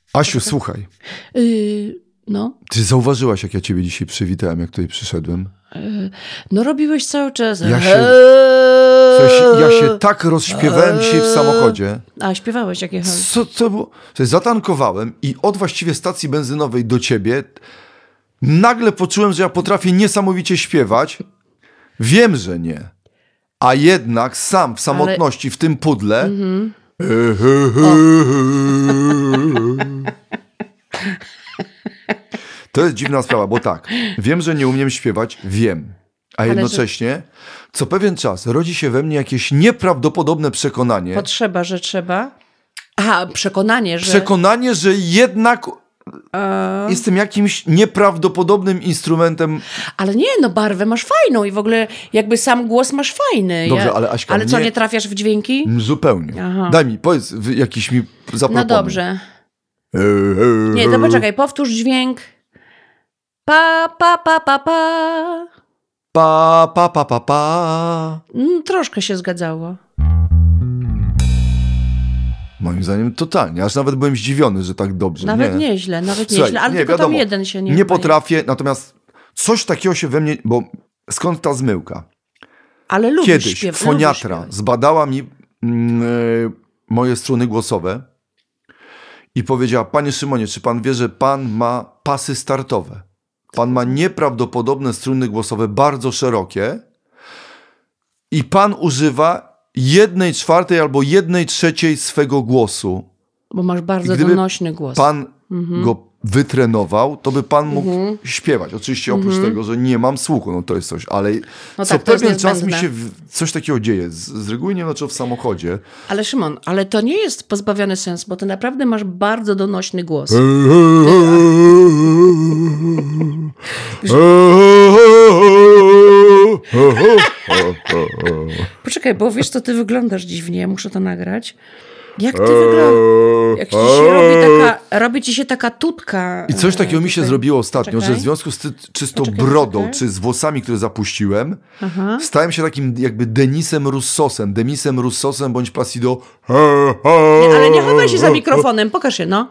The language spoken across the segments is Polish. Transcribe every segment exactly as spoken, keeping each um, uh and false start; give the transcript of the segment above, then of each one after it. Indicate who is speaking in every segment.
Speaker 1: Asiu, słuchaj.
Speaker 2: Yy, no.
Speaker 1: Ty zauważyłaś, jak ja ciebie dzisiaj przywitałem, jak tutaj przyszedłem?
Speaker 2: Yy, no robiłeś cały czas.
Speaker 1: Ja się, eee... ja się tak rozśpiewałem dzisiaj w samochodzie.
Speaker 2: A, śpiewałeś jak jechałeś.
Speaker 1: Co to było? Zatankowałem i od właściwie stacji benzynowej do ciebie nagle poczułem, że ja potrafię niesamowicie śpiewać. Wiem, że nie. A jednak sam w samotności, Ale... w tym pudle... Mm-hmm. To jest dziwna sprawa, bo tak, wiem, że nie umiem śpiewać, wiem, a jednocześnie że... co pewien czas rodzi się we mnie jakieś nieprawdopodobne przekonanie.
Speaker 2: Potrzeba, że trzeba? Aha, przekonanie, że...
Speaker 1: Przekonanie, że jednak a... jestem jakimś nieprawdopodobnym instrumentem.
Speaker 2: Ale nie, no barwę masz fajną i w ogóle jakby sam głos masz fajny.
Speaker 1: Dobrze,
Speaker 2: ja...
Speaker 1: ale Aśka,
Speaker 2: Ale co,
Speaker 1: nie...
Speaker 2: nie trafiasz w dźwięki?
Speaker 1: Zupełnie.
Speaker 2: Aha.
Speaker 1: Daj mi, powiedz, jakiś mi zaproponuj.
Speaker 2: No dobrze. Nie, to poczekaj, powtórz dźwięk. Pa, pa, pa, pa, pa.
Speaker 1: Pa, pa, pa, pa, pa.
Speaker 2: Mm, troszkę się zgadzało.
Speaker 1: Moim zdaniem totalnie. Aż nawet byłem zdziwiony, że tak dobrze.
Speaker 2: Nawet
Speaker 1: nie.
Speaker 2: nieźle, nawet
Speaker 1: Słuchaj,
Speaker 2: nieźle. Ale
Speaker 1: nie,
Speaker 2: tylko
Speaker 1: wiadomo,
Speaker 2: tam jeden się nie
Speaker 1: Nie potrafię, natomiast coś takiego się we mnie... Bo skąd ta zmyłka?
Speaker 2: Ale lubisz
Speaker 1: Kiedyś
Speaker 2: śpiew,
Speaker 1: foniatra
Speaker 2: lubisz
Speaker 1: zbadała mi mm, y, moje struny głosowe i powiedziała: panie Szymonie, czy pan wie, że pan ma pasy startowe? Pan ma nieprawdopodobne struny głosowe, bardzo szerokie i pan używa jednej czwartej albo jednej trzeciej swego głosu.
Speaker 2: Bo masz bardzo donośny głos.
Speaker 1: Pan
Speaker 2: mhm.
Speaker 1: go wytrenował, to by pan mógł
Speaker 2: mhm.
Speaker 1: śpiewać. Oczywiście oprócz
Speaker 2: mhm.
Speaker 1: tego, że nie mam słuchu, no to jest coś, ale
Speaker 2: no
Speaker 1: co
Speaker 2: tak,
Speaker 1: pewien czas mi się w... coś takiego dzieje. Z, z reguły nie znaczy w samochodzie.
Speaker 2: Ale Szymon, ale to nie jest pozbawiony sens, bo ty naprawdę masz bardzo donośny głos. Poczekaj, bo wiesz co, ty wyglądasz dziwnie, ja muszę to nagrać. Jak ty wyglądasz? Jak ci się robi taka, robi ci się taka tutka.
Speaker 1: I coś takiego mi się
Speaker 2: tutaj.
Speaker 1: zrobiło ostatnio,
Speaker 2: Poczekaj.
Speaker 1: że w związku z ty, czystą
Speaker 2: Poczekaj,
Speaker 1: brodą,
Speaker 2: poczekaj.
Speaker 1: czy z włosami, które zapuściłem,
Speaker 2: Aha.
Speaker 1: stałem się takim jakby Denisem Russosem, Demisem Russosem bądź Placido.
Speaker 2: Nie, ale nie chowaj się za mikrofonem, pokaż się, no.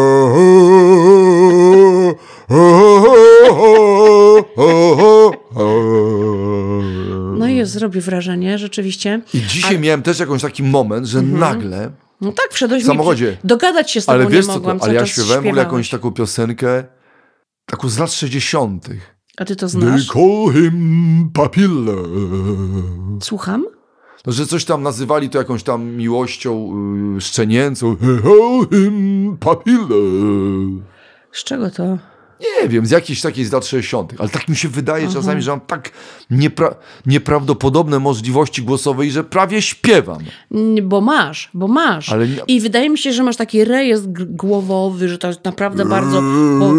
Speaker 2: No i jest, zrobi wrażenie, rzeczywiście.
Speaker 1: I dzisiaj
Speaker 2: ale...
Speaker 1: miałem też jakąś taki moment, że mhm. nagle
Speaker 2: no tak, wszedłeś
Speaker 1: w samochodzie.
Speaker 2: Mi... Dogadać się z tobą
Speaker 1: ale wiesz,
Speaker 2: nie mogłam.
Speaker 1: Co, ale ja śpiewałem w ogóle
Speaker 2: śpiewałeś.
Speaker 1: jakąś taką piosenkę, taką z lat sześćdziesiątych.
Speaker 2: A ty to znasz?
Speaker 1: They call him Papille.
Speaker 2: Słucham?
Speaker 1: No, że coś tam nazywali to jakąś tam miłością yy, szczenięcą. They call him Papille.
Speaker 2: Z czego to?
Speaker 1: Nie wiem, z jakiejś takiej z lat sześćdziesiątych. Ale tak mi się wydaje Aha. czasami, że mam tak niepra- nieprawdopodobne możliwości głosowe, że prawie śpiewam.
Speaker 2: Bo masz, bo masz. Ale nie... I wydaje mi się, że masz taki rejestr g- głowowy, że to jest naprawdę bardzo... Bo...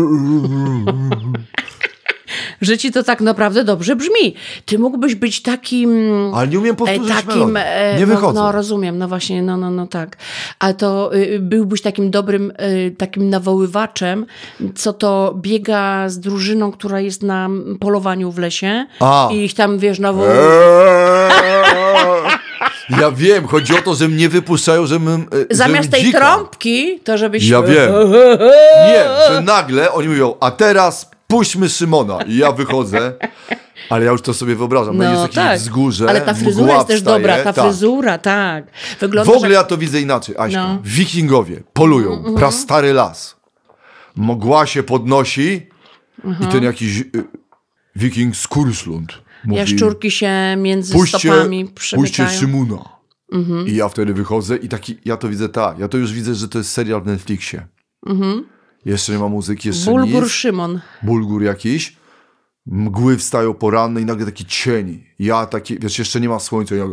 Speaker 2: że ci to tak naprawdę dobrze brzmi. Ty mógłbyś być takim...
Speaker 1: Ale nie umiem powtórzyć
Speaker 2: e, takim,
Speaker 1: e, Nie wychodzę.
Speaker 2: No, no rozumiem, no właśnie, no, no, no tak. Ale to y, byłbyś takim dobrym, y, takim nawoływaczem, co to biega z drużyną, która jest na polowaniu w lesie
Speaker 1: A.
Speaker 2: i ich tam, wiesz, nawołuje.
Speaker 1: Eee. Ja wiem, chodzi o to, że mnie wypuszczają, żebym e,
Speaker 2: zamiast
Speaker 1: żebym
Speaker 2: tej
Speaker 1: dzika.
Speaker 2: trąbki, to żebyś...
Speaker 1: Ja wiem. Nie, że nagle oni mówią, a teraz puśćmy Szymona. I ja wychodzę, ale ja już to sobie wyobrażam. No, no jest jakieś tak. wzgórze,
Speaker 2: ale ta fryzura jest też
Speaker 1: wstaje,
Speaker 2: dobra, ta
Speaker 1: tak.
Speaker 2: fryzura, tak. Wygląda,
Speaker 1: w ogóle
Speaker 2: że...
Speaker 1: ja to widzę inaczej, Aśka. No. Wikingowie polują,
Speaker 2: mm-hmm.
Speaker 1: prastary las. Mgła się podnosi mm-hmm. i ten jakiś y, wiking z Kurslund mówi,
Speaker 2: jaszczurki się między
Speaker 1: puśćcie,
Speaker 2: stopami przemykają.
Speaker 1: Puśćcie Szymona.
Speaker 2: Mm-hmm.
Speaker 1: I ja wtedy wychodzę i taki, ja to widzę tak, ja to już widzę, że to jest serial w Netflixie. Mhm. Jeszcze nie ma muzyki, jeszcze
Speaker 2: Bulgur
Speaker 1: nic.
Speaker 2: Bulgur Szymon.
Speaker 1: Bulgur jakiś. Mgły wstają poranne i nagle taki cień. Ja taki, wiesz, jeszcze nie ma słońca. Ja...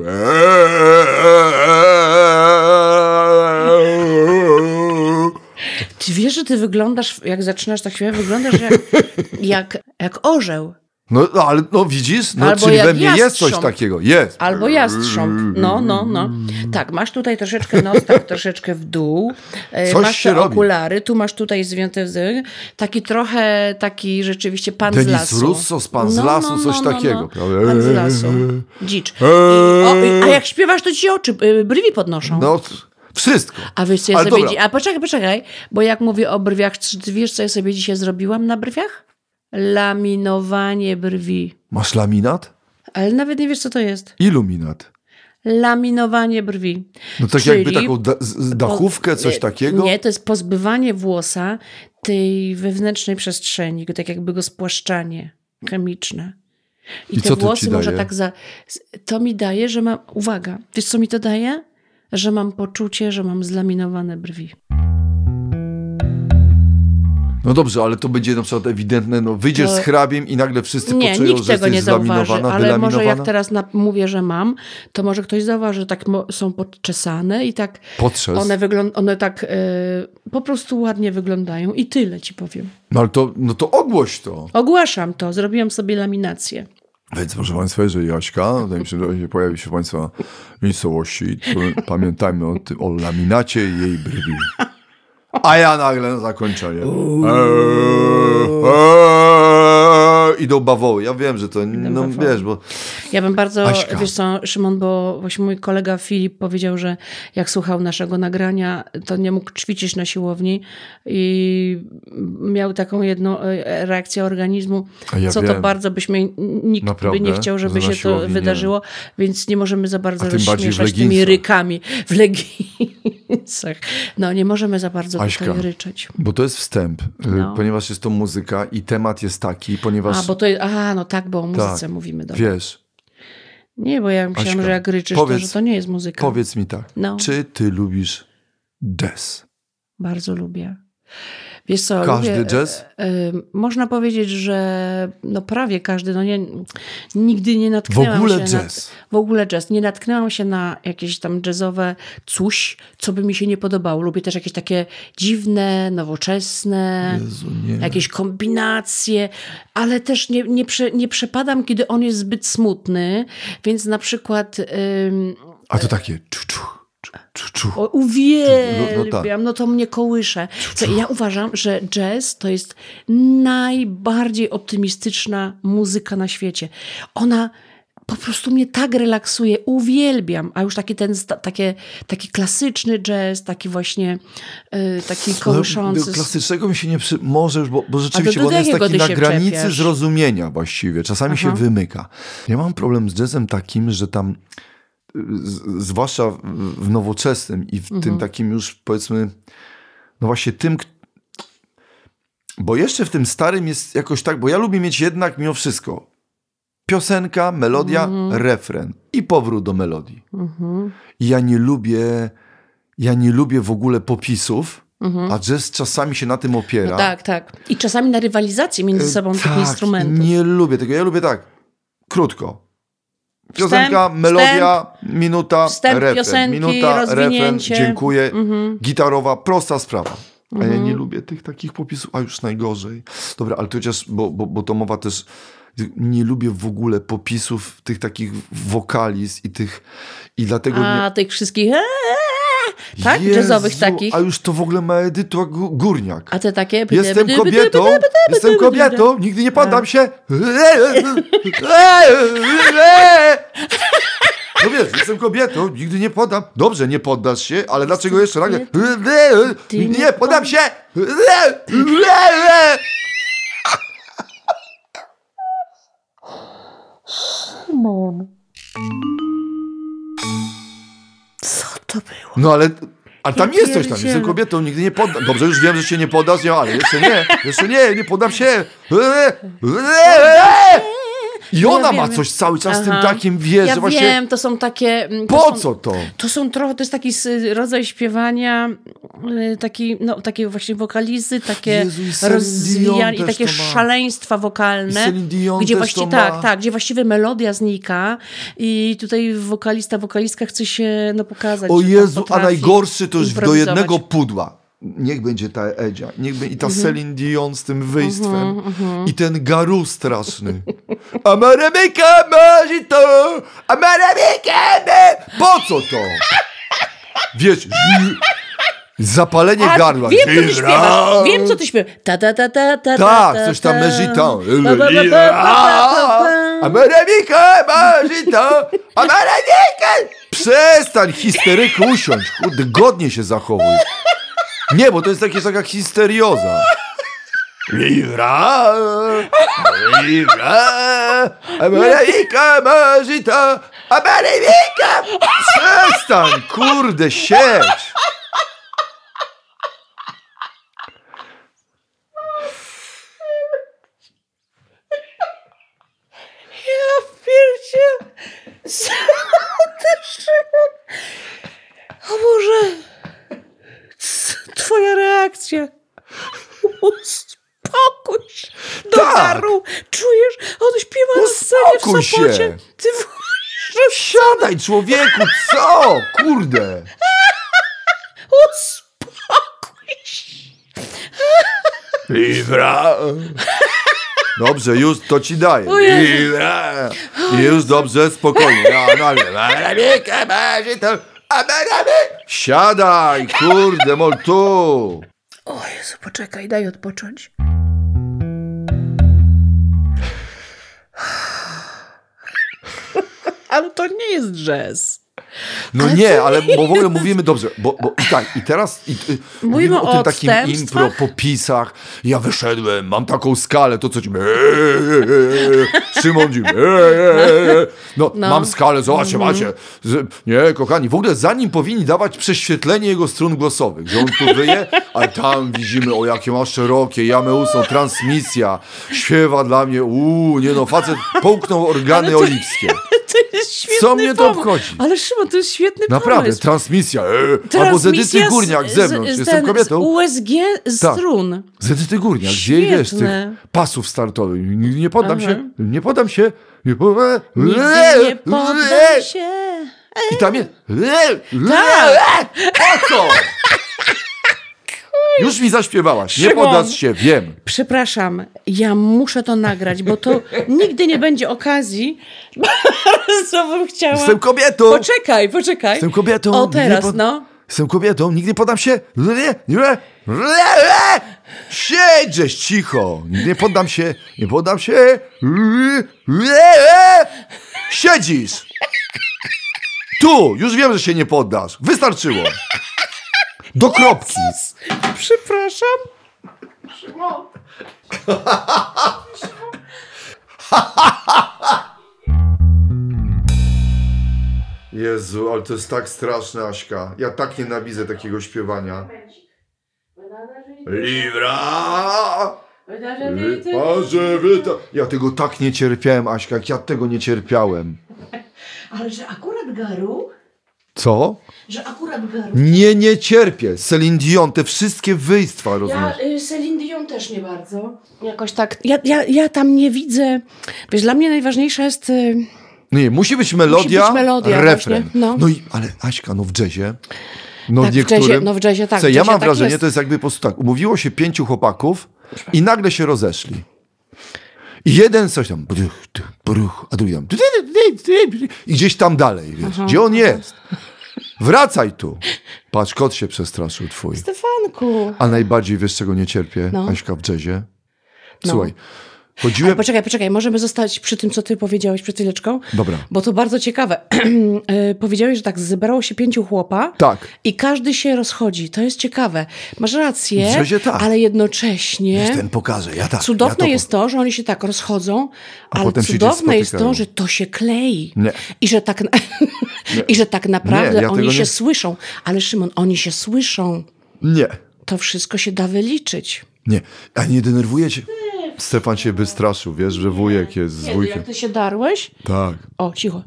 Speaker 2: Ty wiesz, że ty wyglądasz, jak zaczynasz tak śpiewać, wyglądasz jak, jak, jak orzeł.
Speaker 1: No, no ale no widzisz, no,
Speaker 2: albo
Speaker 1: czyli we mnie
Speaker 2: jastrząb.
Speaker 1: jest coś takiego. Jest.
Speaker 2: Albo jastrząb. No, no, no. Tak, masz tutaj troszeczkę nos, tak troszeczkę w dół.
Speaker 1: Coś
Speaker 2: masz
Speaker 1: się
Speaker 2: te
Speaker 1: robi.
Speaker 2: okulary, tu masz tutaj zwiąte z... Taki trochę, taki rzeczywiście pan
Speaker 1: Denis
Speaker 2: z lasu.
Speaker 1: Russos, pan z
Speaker 2: no,
Speaker 1: lasu,
Speaker 2: no,
Speaker 1: coś
Speaker 2: no, no,
Speaker 1: takiego.
Speaker 2: No. Pan z lasu. Dzicz. I, o, a jak śpiewasz, to ci się oczy, brwi podnoszą.
Speaker 1: No, Wszystko.
Speaker 2: A wiesz, co ja
Speaker 1: Ale
Speaker 2: sobie...
Speaker 1: dobra.
Speaker 2: dzi- A poczekaj, poczekaj, bo jak mówię o brwiach, czy ty wiesz, co ja sobie dzisiaj zrobiłam na brwiach? Laminowanie brwi.
Speaker 1: Masz laminat?
Speaker 2: Ale nawet nie wiesz, co to jest.
Speaker 1: Iluminat.
Speaker 2: Laminowanie brwi.
Speaker 1: No tak
Speaker 2: Czyli
Speaker 1: jakby taką da- z- dachówkę, coś
Speaker 2: nie,
Speaker 1: takiego?
Speaker 2: Nie, to jest pozbywanie włosa tej wewnętrznej przestrzeni, tak jakby go spłaszczanie chemiczne. I,
Speaker 1: I
Speaker 2: te
Speaker 1: co to
Speaker 2: włosy
Speaker 1: ci
Speaker 2: może
Speaker 1: daje?
Speaker 2: tak za... To mi daje, że mam... Uwaga, wiesz co mi to daje? Że mam poczucie, że mam zlaminowane brwi.
Speaker 1: No dobrze, ale to będzie na przykład ewidentne, no wyjdziesz
Speaker 2: To-
Speaker 1: z hrabiem i nagle wszyscy
Speaker 2: Nie,
Speaker 1: poczują,
Speaker 2: nikt
Speaker 1: że
Speaker 2: tego
Speaker 1: jesteś
Speaker 2: nie zauważy,
Speaker 1: zlaminowana,
Speaker 2: ale może
Speaker 1: wylaminowana?
Speaker 2: jak teraz na, mówię, że mam, to może ktoś zauważy, że tak mo- są podczesane i tak
Speaker 1: Podczes.
Speaker 2: one, wyglą- one tak y, po prostu ładnie wyglądają i tyle ci powiem.
Speaker 1: No ale to, no to ogłoś to.
Speaker 2: Ogłaszam to, zrobiłam sobie laminację.
Speaker 1: Więc proszę Państwa, jeżeli Jaśka, wydaje mi się, że pojawi się w Państwa miejscowości, to pamiętajmy o, tym, o laminacie jej brwi. A ja nagle na zakończenie. Eee, eee, idą bawoły. Ja wiem, że to, no
Speaker 2: bawoły.
Speaker 1: wiesz, bo...
Speaker 2: Ja bym bardzo,
Speaker 1: Aśka.
Speaker 2: wiesz co, Szymon, bo właśnie mój kolega Filip powiedział, że jak słuchał naszego nagrania, to nie mógł ćwiczyć na siłowni i miał taką jedną e, reakcję organizmu,
Speaker 1: A ja
Speaker 2: co
Speaker 1: wiem.
Speaker 2: to bardzo byśmy, nikt
Speaker 1: Naprawdę?
Speaker 2: by nie chciał, żeby
Speaker 1: Że na
Speaker 2: się to
Speaker 1: siłowni nie.
Speaker 2: wydarzyło, więc nie możemy za bardzo
Speaker 1: A tym bardziej w
Speaker 2: rozśmieszać tymi
Speaker 1: leginsach.
Speaker 2: rykami w leginsach. No nie możemy za bardzo
Speaker 1: Aśka.
Speaker 2: tutaj ryczeć.
Speaker 1: Bo to jest wstęp, y,
Speaker 2: No.
Speaker 1: ponieważ jest to muzyka i temat jest taki, ponieważ...
Speaker 2: A, bo to jest, aha, no tak, bo o muzyce
Speaker 1: Tak,
Speaker 2: mówimy. Dobra.
Speaker 1: Wiesz,
Speaker 2: Nie, bo ja myślałam,
Speaker 1: Aśka,
Speaker 2: że jak ryczysz,
Speaker 1: powiedz-
Speaker 2: to, że to nie jest muzyka.
Speaker 1: powiedz mi tak,
Speaker 2: No.
Speaker 1: czy ty lubisz jazz?
Speaker 2: Bardzo lubię. Wiesz co,
Speaker 1: Każdy
Speaker 2: lubię,
Speaker 1: jazz?
Speaker 2: e, e, można powiedzieć, że no prawie każdy, no nie, nigdy nie
Speaker 1: W
Speaker 2: natknęłam
Speaker 1: ogóle
Speaker 2: się
Speaker 1: jazz.
Speaker 2: na... W ogóle jazz. Nie natknęłam się na jakieś tam jazzowe coś, co by mi się nie podobało. Lubię też jakieś takie dziwne, nowoczesne,
Speaker 1: Jezu, nie.
Speaker 2: jakieś kombinacje, ale też nie, nie, prze, nie przepadam, kiedy on jest zbyt smutny, więc na przykład... Ym,
Speaker 1: A to takie czu, czu, czu, czu, czu.
Speaker 2: O, uwielbiam,
Speaker 1: No-
Speaker 2: no,
Speaker 1: no tak.
Speaker 2: no to mnie kołysze. Co, ja uważam, że jazz to jest najbardziej optymistyczna muzyka na świecie. Ona po prostu mnie tak relaksuje, uwielbiam. A już taki ten, sta- takie, taki klasyczny jazz, taki właśnie y, taki kołyszący.
Speaker 1: No, do klasycznego mi się nie przy... Może już, bo, bo rzeczywiście
Speaker 2: do
Speaker 1: bo on jest
Speaker 2: jakiego
Speaker 1: taki
Speaker 2: ty
Speaker 1: na
Speaker 2: się
Speaker 1: granicy
Speaker 2: czepiasz?
Speaker 1: zrozumienia właściwie. Czasami
Speaker 2: Aha.
Speaker 1: się wymyka. Ja mam problem z jazzem takim, że tam y, z, zwłaszcza w, w nowoczesnym i w
Speaker 2: Mhm.
Speaker 1: tym takim już powiedzmy no właśnie tym, k- bo jeszcze w tym starym jest jakoś tak, bo ja lubię mieć jednak mimo wszystko piosenka, melodia,
Speaker 2: Mhm.
Speaker 1: refren i powrót do melodii. I ja nie lubię ja nie lubię w ogóle popisów, a jazz czasami się na tym opiera.
Speaker 2: Mhm. No tak, tak. I czasami na rywalizację między sobą tych
Speaker 1: Tak,
Speaker 2: instrumentów.
Speaker 1: nie lubię tego. Ja lubię tak, krótko. Piosenka,
Speaker 2: Wstęp,
Speaker 1: melodia, minuta,
Speaker 2: wstęp
Speaker 1: refren.
Speaker 2: piosenki,
Speaker 1: Minuta, refren,
Speaker 2: rozwinięcie.
Speaker 1: dziękuję. Gitarowa, prosta sprawa. A ja
Speaker 2: Mhm.
Speaker 1: nie lubię tych takich popisów, a już najgorzej. Dobra, ale to chociaż, bo, bo, bo to mowa też, nie lubię w ogóle popisów tych takich wokaliz i tych, i dlatego
Speaker 2: A
Speaker 1: nie...
Speaker 2: tych wszystkich tak?
Speaker 1: Jezu,
Speaker 2: Jazzowych takich.
Speaker 1: A już to w ogóle ma Edyta Gó- Górniak.
Speaker 2: A te takie...
Speaker 1: Jestem kobietą, jestem kobietą, nigdy nie poddam się. No wiesz, jestem kobietą, nigdy nie poddam. Dobrze, nie poddasz się, ale dlaczego jeszcze nagle? Nigdy nie poddam się.
Speaker 2: Co to było?
Speaker 1: No ale... Ale tam
Speaker 2: Ja
Speaker 1: jest coś tam,
Speaker 2: pierdzielę.
Speaker 1: jestem kobietą, nigdy nie poddam. Dobrze, już wiem, że się nie poddasz, nie, ale jeszcze nie, jeszcze nie, nie poddam się. I
Speaker 2: No ja
Speaker 1: ona ma
Speaker 2: wiem.
Speaker 1: coś cały czas z tym
Speaker 2: Aha.
Speaker 1: takim, wiesz,
Speaker 2: Ja
Speaker 1: że właśnie...
Speaker 2: wiem, to są takie... mm, To
Speaker 1: Po
Speaker 2: są,
Speaker 1: co to?
Speaker 2: To są trochę, to jest taki s- rodzaj śpiewania, y, taki, no, takie właśnie wokalizy, takie
Speaker 1: Jezu, i Celine
Speaker 2: rozwijanie i
Speaker 1: Dion
Speaker 2: takie
Speaker 1: też to ma.
Speaker 2: szaleństwa
Speaker 1: I
Speaker 2: wokalne,
Speaker 1: Celine Dion
Speaker 2: gdzie
Speaker 1: też
Speaker 2: właściwie
Speaker 1: to
Speaker 2: tak,
Speaker 1: ma.
Speaker 2: tak, gdzie właściwie melodia znika i tutaj wokalista, wokalistka chce się no, pokazać.
Speaker 1: O
Speaker 2: że tam
Speaker 1: Jezu, a
Speaker 2: potrafi
Speaker 1: najgorszy to już do
Speaker 2: improwizować.
Speaker 1: jednego pudła. Niech będzie ta Edzia, niech będzie i ta
Speaker 2: Mhm.
Speaker 1: Celine Dion z tym wyjstwem i ten garu straszny. Amaremika mojito, amaremika me... Po co to? Wiesz, zapalenie
Speaker 2: A,
Speaker 1: gardła.
Speaker 2: wiem, co ty śpiewasz. Wiem, co ty śpiewasz. Ta, ta, ta, ta, ta,
Speaker 1: Tak,
Speaker 2: ta,
Speaker 1: coś tam
Speaker 2: ta.
Speaker 1: mezitan.
Speaker 2: Pa, pa, pa, pa, pa, pa, pa.
Speaker 1: Amaremika mojito, amaremika... Przestań, histeryku, usiądź. Kurde, godnie się zachowuj. Nie, bo to jest takie taka histerioza. Libra, libra, Ameryka, Marzyta, Ameryka! Przestań, kurde, siedź.
Speaker 2: Ja pierdzie. O Boże. C- Twoja reakcja. Uspokój się. Do
Speaker 1: Tak.
Speaker 2: garu. Czujesz? On śpiewa na scenie w
Speaker 1: Uspokój
Speaker 2: Sopocie.
Speaker 1: się.
Speaker 2: Ty wolisz,
Speaker 1: Siadaj, człowieku, co? Kurde.
Speaker 2: uspokój się.
Speaker 1: Libra. Dobrze, już to ci daję.
Speaker 2: O Jezu.
Speaker 1: Libra. Już dobrze, spokojnie. No, no, ale... Ameryka, Marzyta, Ameryka. Siadaj, kurde, mol tu.
Speaker 2: O Jezu, poczekaj, daj odpocząć. Ale to nie jest jazz.
Speaker 1: No
Speaker 2: Ale
Speaker 1: nie,
Speaker 2: to
Speaker 1: ale
Speaker 2: nie
Speaker 1: bo w ogóle mówimy dobrze, bo, bo i tak, i teraz i, y, mówimy o
Speaker 2: o
Speaker 1: tym takim
Speaker 2: odstępstwach?
Speaker 1: impro, popisach. Ja wyszedłem, mam taką skalę, to co ci... Szymon ci... No,
Speaker 2: No.
Speaker 1: mam skalę, zobaczcie, macie. Z- Nie, kochani, w ogóle zanim powinni dawać prześwietlenie jego strun głosowych, że on tu wyje, ale tam widzimy, o jakie ma szerokie, jamę ustną, transmisja, śpiewa dla mnie, uuu, nie no, facet połknął organy
Speaker 2: Ale to-
Speaker 1: olipskie.
Speaker 2: To jest świetny
Speaker 1: Co mnie to
Speaker 2: pomysł.
Speaker 1: obchodzi?
Speaker 2: Ale Szymon, to jest świetny
Speaker 1: Naprawdę,
Speaker 2: pomysł.
Speaker 1: transmisja. E, albo z Edyty
Speaker 2: Transmisja
Speaker 1: Górniak z zewnątrz.
Speaker 2: z,
Speaker 1: Jestem
Speaker 2: ten,
Speaker 1: kobietą.
Speaker 2: Z U S G z
Speaker 1: Tak.
Speaker 2: strun.
Speaker 1: Z Edyty Górniak. Z jej, wiesz, tych
Speaker 2: Świetne.
Speaker 1: pasów startowych. Nie, nie poddam
Speaker 2: Aha.
Speaker 1: się. Nie poddam się. Nie poddam
Speaker 2: Nigdy nie poddam się.
Speaker 1: I tam jest...
Speaker 2: Tak.
Speaker 1: Po co? Już mi zaśpiewałaś. Nie
Speaker 2: Szymon.
Speaker 1: poddasz się, wiem.
Speaker 2: Przepraszam, ja muszę to nagrać, bo to nigdy nie będzie okazji. Bardzo bym chciała...
Speaker 1: Jestem kobietą.
Speaker 2: Poczekaj, poczekaj.
Speaker 1: Jestem kobietą.
Speaker 2: O,
Speaker 1: Nigdy nie
Speaker 2: teraz,
Speaker 1: pod-
Speaker 2: no.
Speaker 1: Jestem kobietą. Nigdy nie poddam się. Siedź, cicho. Nigdy nie poddam się. Nie poddam się. Siedzisz. Tu. Już wiem, że się nie poddasz. Wystarczyło. Do kropki.
Speaker 2: Przepraszam.
Speaker 1: Jezu, ale to jest tak straszne, Aśka. Ja tak nienawidzę takiego śpiewania. Libra! Wyparze, wyta... Ja tego tak nie cierpiałem, Aśka, jak ja tego nie cierpiałem.
Speaker 2: Ale że akurat Garu?
Speaker 1: Co?
Speaker 2: Że akurat Garu?
Speaker 1: Nie, nie cierpię. Celine Dion, te wszystkie wyjstwa, rozumiesz?
Speaker 2: Ja y, Celine Dion też nie bardzo. Jakoś tak. Ja, ja, ja tam nie widzę. Wiesz, dla mnie najważniejsza jest. Y,
Speaker 1: Nie, musi być melodia,
Speaker 2: Musi być melodia,
Speaker 1: refren.
Speaker 2: właśnie, no.
Speaker 1: no i, ale Aśka, no w jazzie, no
Speaker 2: Tak, w
Speaker 1: niektórym...
Speaker 2: jazzie- no w jazzie tak, w
Speaker 1: Słuchaj, ja
Speaker 2: jazzie
Speaker 1: mam
Speaker 2: tak
Speaker 1: wrażenie,
Speaker 2: jest.
Speaker 1: to jest jakby po prostu tak, umówiło się pięciu chłopaków i nagle się rozeszli. I jeden coś tam, bruch, tu, bruch, a drugi tam, i gdzieś tam dalej, wiesz, gdzie on jest? Wracaj tu. Patrz, kot się przestraszył twój.
Speaker 2: Stefanku.
Speaker 1: A najbardziej, wiesz czego nie cierpię,
Speaker 2: No.
Speaker 1: Aśka, w jazzie?
Speaker 2: No.
Speaker 1: Słuchaj,
Speaker 2: Ale
Speaker 1: chodziłem...
Speaker 2: poczekaj, poczekaj, możemy zostać przy tym, co ty powiedziałeś przed chwileczką?
Speaker 1: Dobra.
Speaker 2: Bo to bardzo ciekawe. Y, powiedziałeś, że tak, zebrało się pięciu chłopa
Speaker 1: Tak.
Speaker 2: i każdy się rozchodzi. To jest ciekawe. Masz rację,
Speaker 1: W jazzie tak.
Speaker 2: ale jednocześnie
Speaker 1: Ten pokaże, ja tak.
Speaker 2: cudowne
Speaker 1: ja to...
Speaker 2: jest to, że oni się tak rozchodzą, ale
Speaker 1: potem się gdzieś
Speaker 2: cudowne jest
Speaker 1: spotykają.
Speaker 2: to, że to się klei.
Speaker 1: Nie.
Speaker 2: I że tak, I że tak naprawdę
Speaker 1: Nie, ja
Speaker 2: oni
Speaker 1: tego
Speaker 2: się
Speaker 1: nie-
Speaker 2: słyszą. Ale Szymon, oni się słyszą.
Speaker 1: Nie.
Speaker 2: To wszystko się da wyliczyć.
Speaker 1: Nie, a nie denerwuje cię? Stefan się wystraszył, wiesz, że wujek jest z
Speaker 2: Kiedy,
Speaker 1: wujkiem.
Speaker 2: jak ty się darłeś?
Speaker 1: Tak.
Speaker 2: O, cicho.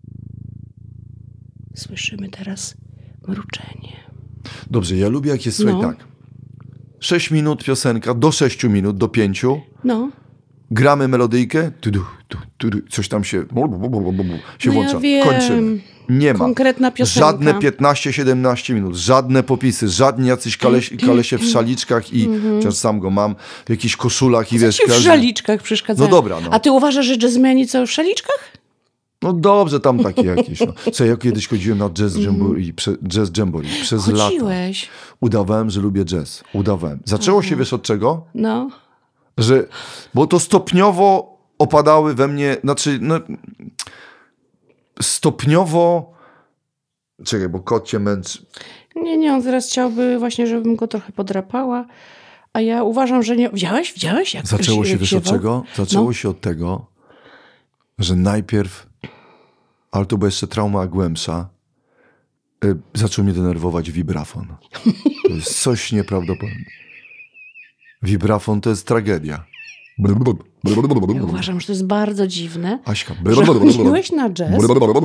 Speaker 2: Słyszymy teraz mruczenie.
Speaker 1: Dobrze, ja lubię jak jest, słuchaj,
Speaker 2: No.
Speaker 1: tak. Sześć minut piosenka, do sześciu minut, do pięciu.
Speaker 2: No.
Speaker 1: Gramy melodyjkę, tudu, tu, tudu, coś tam się, się
Speaker 2: No ja
Speaker 1: włącza.
Speaker 2: wiem.
Speaker 1: Kończymy. Nie ma.
Speaker 2: Konkretna piosenka.
Speaker 1: Żadne piętnaście siedemnaście minut, żadne popisy, żadni jacyś kaleś, kalesie w szaliczkach i, chociaż sam go mam, w jakichś koszulach i
Speaker 2: Co
Speaker 1: wiesz...
Speaker 2: ci w
Speaker 1: każdy-
Speaker 2: szaliczkach przeszkadzają?
Speaker 1: No dobra, no.
Speaker 2: A ty uważasz, że jazzmeni co w szaliczkach?
Speaker 1: No dobrze, tam takie jakieś. No. Słuchaj, ja kiedyś chodziłem na jazz jamboree, prze, jazz jamboree przez lata.
Speaker 2: Chodziłeś.
Speaker 1: Udawałem, że lubię jazz. Udawałem. Zaczęło się, wiesz od czego?
Speaker 2: No.
Speaker 1: Że, bo to stopniowo opadały we mnie, znaczy, no, stopniowo Czekaj, bo kot cię męczy.
Speaker 2: Nie, nie, on teraz chciałby właśnie, żebym go trochę podrapała, a ja uważam, że nie... Widziałeś? Widziałeś? Jak
Speaker 1: Zaczęło się,
Speaker 2: jak
Speaker 1: wiesz od
Speaker 2: ziewał?
Speaker 1: czego? Zaczęło
Speaker 2: No.
Speaker 1: się od tego, że najpierw, ale to była jeszcze trauma głębsza, y, zaczął mnie denerwować wibrafon. To jest coś nieprawdopodobnego. Wibrafon to jest tragedia.
Speaker 2: Ja uważam, że to jest bardzo dziwne,
Speaker 1: Aśka.
Speaker 2: że chodziłeś na jazz.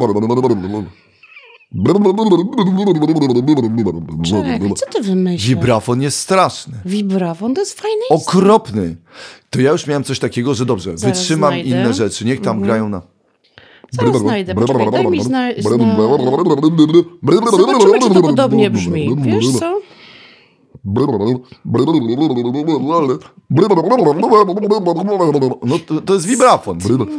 Speaker 2: Czekaj, co ty wymyślasz?
Speaker 1: Wibrafon jest straszny.
Speaker 2: Wibrafon to jest fajny
Speaker 1: Okropny. To ja już miałem coś takiego, że dobrze,
Speaker 2: Zaraz
Speaker 1: wytrzymam
Speaker 2: znajdę.
Speaker 1: inne rzeczy. Niech tam grają na...
Speaker 2: Zaraz znajdę, poczekaj, daj mi zna... zna... Zobaczymy, czy to podobnie brzmi. Wiesz co?
Speaker 1: No to, to jest wibrafon.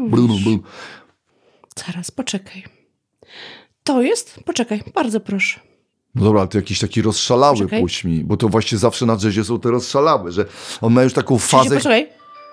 Speaker 2: Zaraz, poczekaj. To jest? Poczekaj, bardzo proszę.
Speaker 1: No dobra, ale to jakiś taki rozszalały
Speaker 2: Poczekaj.
Speaker 1: puść mi, bo to właśnie zawsze na jazzie są te rozszalały, że on ma już taką
Speaker 2: Fazę...
Speaker 1: fazę...
Speaker 2: Poczekaj.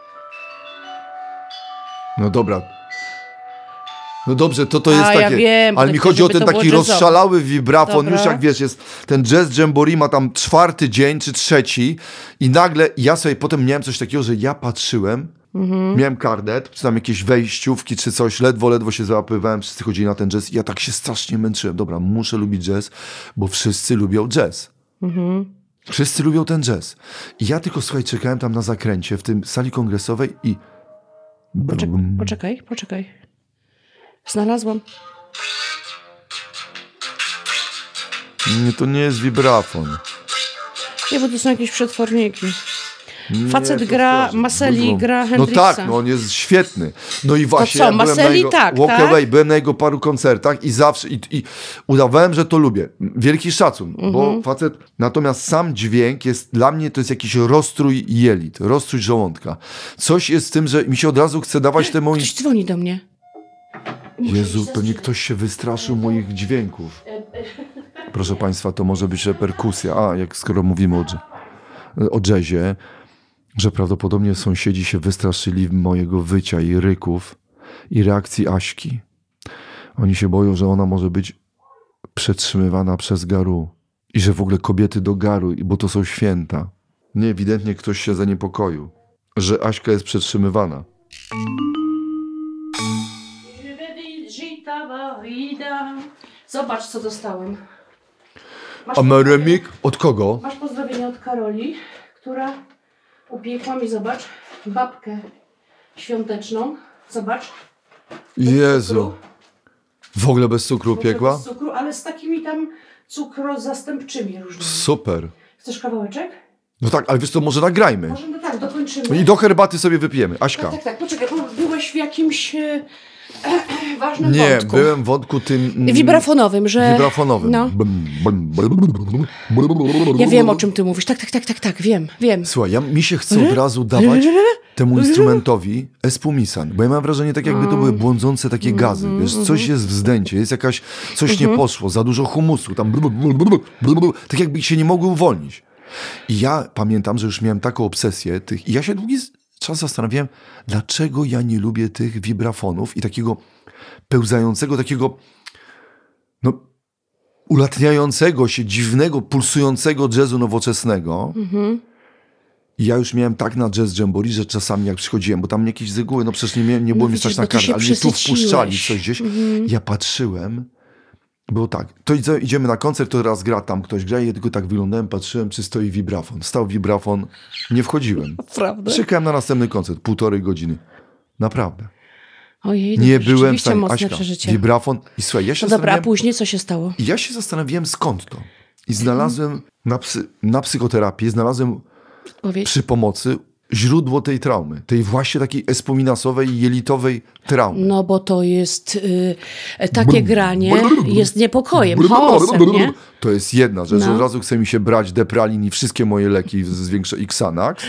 Speaker 1: No dobra. No dobrze, to to jest
Speaker 2: A, ja
Speaker 1: takie...
Speaker 2: wiem,
Speaker 1: ale mi
Speaker 2: tylko
Speaker 1: chodzi o
Speaker 2: żeby
Speaker 1: ten
Speaker 2: to
Speaker 1: taki
Speaker 2: było jazzowe.
Speaker 1: rozszalały wibrafon,
Speaker 2: Dobra.
Speaker 1: już jak wiesz, jest ten jazz jamboree ma tam czwarty dzień czy trzeci i nagle ja sobie potem miałem coś takiego, że ja patrzyłem,
Speaker 2: Mhm.
Speaker 1: miałem karnet, czy tam jakieś wejściówki czy coś, ledwo, ledwo się załapywałem, wszyscy chodzili na ten jazz i ja tak się strasznie męczyłem. Dobra, muszę lubić jazz, bo wszyscy lubią jazz.
Speaker 2: Mhm.
Speaker 1: Wszyscy lubią ten jazz. I ja tylko, słuchaj, czekałem tam na zakręcie w tym sali kongresowej i...
Speaker 2: Poczekaj, poczekaj, poczekaj. Znalazłam.
Speaker 1: Nie, to nie jest wibrafon.
Speaker 2: Nie, bo to są jakieś przetworniki.
Speaker 1: Nie,
Speaker 2: Facet
Speaker 1: to
Speaker 2: gra,
Speaker 1: straszne.
Speaker 2: Maseli
Speaker 1: Drugą.
Speaker 2: gra
Speaker 1: No
Speaker 2: Hendrixa.
Speaker 1: tak, no on jest świetny. No i właśnie
Speaker 2: co,
Speaker 1: ja byłem na
Speaker 2: Maseli
Speaker 1: jego,
Speaker 2: tak,
Speaker 1: Walk
Speaker 2: tak?
Speaker 1: Away, byłem na jego paru koncertach i zawsze, i, i udawałem, że to lubię. Wielki szacun,
Speaker 2: Mhm.
Speaker 1: bo facet, natomiast sam dźwięk jest, dla mnie to jest jakiś rozstrój jelit, rozstrój żołądka. Coś jest z tym, że mi się od razu chce dawać te moje...
Speaker 2: Ktoś dzwoni do mnie.
Speaker 1: Jezu, pewnie ktoś się wystraszył moich dźwięków. Proszę Państwa, to może być reperkusja. A, jak skoro mówimy o, dż- o jazzie, że prawdopodobnie sąsiedzi się wystraszyli mojego wycia i ryków i reakcji Aśki. Oni się boją, że ona może być przetrzymywana przez garu i że w ogóle kobiety do garu, bo to są święta. Nie, ewidentnie ktoś się zaniepokoił, że Aśka jest przetrzymywana.
Speaker 2: Zobacz, co dostałem. Masz
Speaker 1: A
Speaker 2: pozdrowienie-
Speaker 1: Meremik? Od kogo?
Speaker 2: Masz pozdrowienie od Karoli, która upiekła mi, zobacz, babkę świąteczną. Zobacz. bez
Speaker 1: Jezu.
Speaker 2: cukru.
Speaker 1: W ogóle bez cukru piekła?
Speaker 2: Bez cukru, ale z takimi tam cukrozastępczymi różnymi.
Speaker 1: Super.
Speaker 2: Chcesz kawałeczek?
Speaker 1: No tak, ale wiesz co, może nagrajmy.
Speaker 2: Może no tak, dokończymy.
Speaker 1: I do herbaty sobie wypijemy. Aśka.
Speaker 2: Tak, tak, tak, poczekaj, bo byłeś w jakimś e, e, ważnym
Speaker 1: Nie,
Speaker 2: wątku.
Speaker 1: byłem w wątku tym... mm,
Speaker 2: Wibrafonowym, że...
Speaker 1: Wibrafonowym.
Speaker 2: No.
Speaker 1: Bum, bum, bum, bum, bum.
Speaker 2: Ja wiem, o czym ty mówisz. Tak, tak, tak, tak, tak, wiem, wiem.
Speaker 1: Słuchaj, ja, mi się chce od razu dawać temu instrumentowi espumisan, bo ja mam wrażenie, tak jakby to były błądzące takie gazy, wiesz, coś jest wzdęcie, jest jakaś, coś nie poszło, za dużo humusu, tam tak jakby się nie mogły uwolnić. I ja pamiętam, że już miałem taką obsesję tych, i ja się długi czas zastanawiałem, dlaczego ja nie lubię tych wibrafonów i takiego pełzającego, takiego no, ulatniającego się, dziwnego, pulsującego jazzu nowoczesnego. I ja już miałem tak na jazz jamboree, że czasami jak przychodziłem, bo tam jakieś z reguły, no przecież nie, miałem, nie było
Speaker 2: No
Speaker 1: mi
Speaker 2: widzisz,
Speaker 1: stać na
Speaker 2: bo ty
Speaker 1: kartę,
Speaker 2: się
Speaker 1: ale mnie tu
Speaker 2: przesyciłeś.
Speaker 1: wpuszczali coś gdzieś. Ja patrzyłem, było tak, to idzie- idziemy na koncert, to raz gra tam ktoś gra i ja tylko tak wyglądałem, patrzyłem, czy stoi wibrafon. Stał wibrafon, nie wchodziłem.
Speaker 2: Prawda?
Speaker 1: Czekałem na następny koncert, półtorej godziny. Naprawdę.
Speaker 2: Ojej,
Speaker 1: Nie
Speaker 2: to
Speaker 1: byłem w
Speaker 2: rzeczywiście
Speaker 1: stanie.
Speaker 2: mocne
Speaker 1: Aśka,
Speaker 2: przeżycie.
Speaker 1: wibrafon. I słuchaj, ja się
Speaker 2: No dobra, a
Speaker 1: zastanawiałem,
Speaker 2: później co się stało?
Speaker 1: i ja się zastanawiałem skąd to. I znalazłem na, psy, na psychoterapii, znalazłem
Speaker 2: Powiedz.
Speaker 1: przy pomocy źródło tej traumy. Tej właśnie takiej espuminasowej, jelitowej traumy.
Speaker 2: No bo to jest y, takie granie jest niepokojem, chaosem, nie?
Speaker 1: To jest jedna rzecz.
Speaker 2: No.
Speaker 1: Od razu chce mi się brać Depralin i wszystkie moje leki z większej Xanax.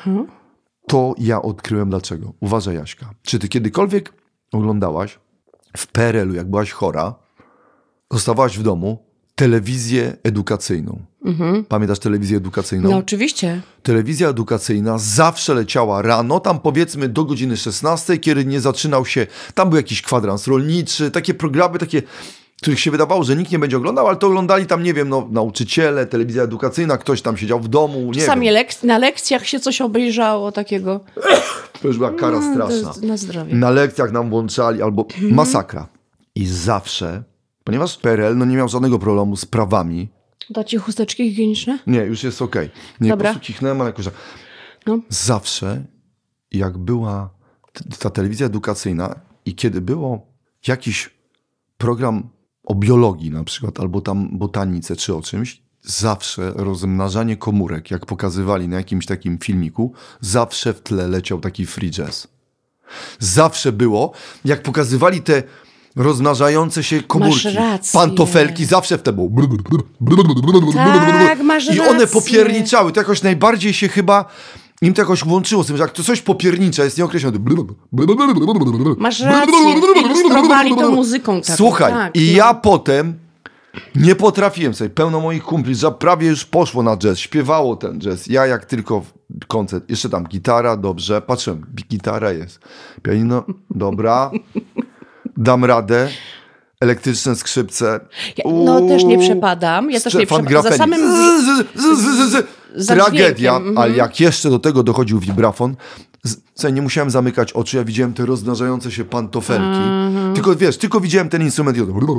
Speaker 1: To ja odkryłem dlaczego. Uważaj, Jaśka. Czy ty kiedykolwiek oglądałaś w P R L-u, jak byłaś chora, zostawałaś w domu telewizję edukacyjną? Pamiętasz telewizję edukacyjną?
Speaker 2: No oczywiście.
Speaker 1: Telewizja edukacyjna zawsze leciała rano, tam powiedzmy do godziny szesnastej, kiedy nie zaczynał się, tam był jakiś kwadrans rolniczy, takie programy, takie których się wydawało, że nikt nie będzie oglądał, ale to oglądali tam, nie wiem, no, nauczyciele, telewizja edukacyjna, ktoś tam siedział w domu, nie
Speaker 2: Czasami
Speaker 1: wiem.
Speaker 2: lek- na lekcjach się coś obejrzało takiego.
Speaker 1: To już była kara
Speaker 2: No, to
Speaker 1: straszna.
Speaker 2: jest na zdrowie.
Speaker 1: Na lekcjach nam włączali, albo masakra. I zawsze, ponieważ P R L no, nie miał żadnego problemu z prawami.
Speaker 2: Da ci chusteczki higieniczne?
Speaker 1: Nie, już jest okej. Nie,
Speaker 2: Dobra.
Speaker 1: po prostu kichnąłem, ale jakoś...
Speaker 2: No.
Speaker 1: Zawsze, jak była t- ta telewizja edukacyjna i kiedy było jakiś program o biologii na przykład, albo tam botanice, czy o czymś, zawsze rozmnażanie komórek, jak pokazywali na jakimś takim filmiku, zawsze w tle leciał taki free jazz. Zawsze było, jak pokazywali te rozmnażające się komórki,
Speaker 2: Masz rację.
Speaker 1: pantofelki, zawsze w te było.
Speaker 2: Tak, masz
Speaker 1: I one
Speaker 2: rację.
Speaker 1: popierniczały. To jakoś najbardziej się chyba im to jakoś łączyło z tym, że jak to coś popiernicza jest nieokreślone.
Speaker 2: Masz rację. Ilustrowali to muzyką taką.
Speaker 1: Słuchaj,
Speaker 2: tak,
Speaker 1: i
Speaker 2: no.
Speaker 1: ja potem nie potrafiłem sobie, pełno moich kumpli, że prawie już poszło na jazz, śpiewało ten jazz. Ja jak tylko w koncert, jeszcze tam gitara, dobrze, patrzyłem, gitara jest, pianino, dobra, dam radę, elektryczne skrzypce.
Speaker 2: Ja, no
Speaker 1: Uuu,
Speaker 2: też nie przepadam. Ja też nie
Speaker 1: Stefan
Speaker 2: przepadam. Za
Speaker 1: Grafenik.
Speaker 2: samym...
Speaker 1: Z, z, z, z, z.
Speaker 2: za
Speaker 1: Tragedia,
Speaker 2: dźwiękiem,
Speaker 1: ale
Speaker 2: mhm.
Speaker 1: jak jeszcze do tego dochodził wibrafon, z- słuchaj, nie musiałem zamykać oczu, ja widziałem te rozmnażające się pantofelki.
Speaker 2: Mhm.
Speaker 1: Tylko wiesz, tylko widziałem ten instrument i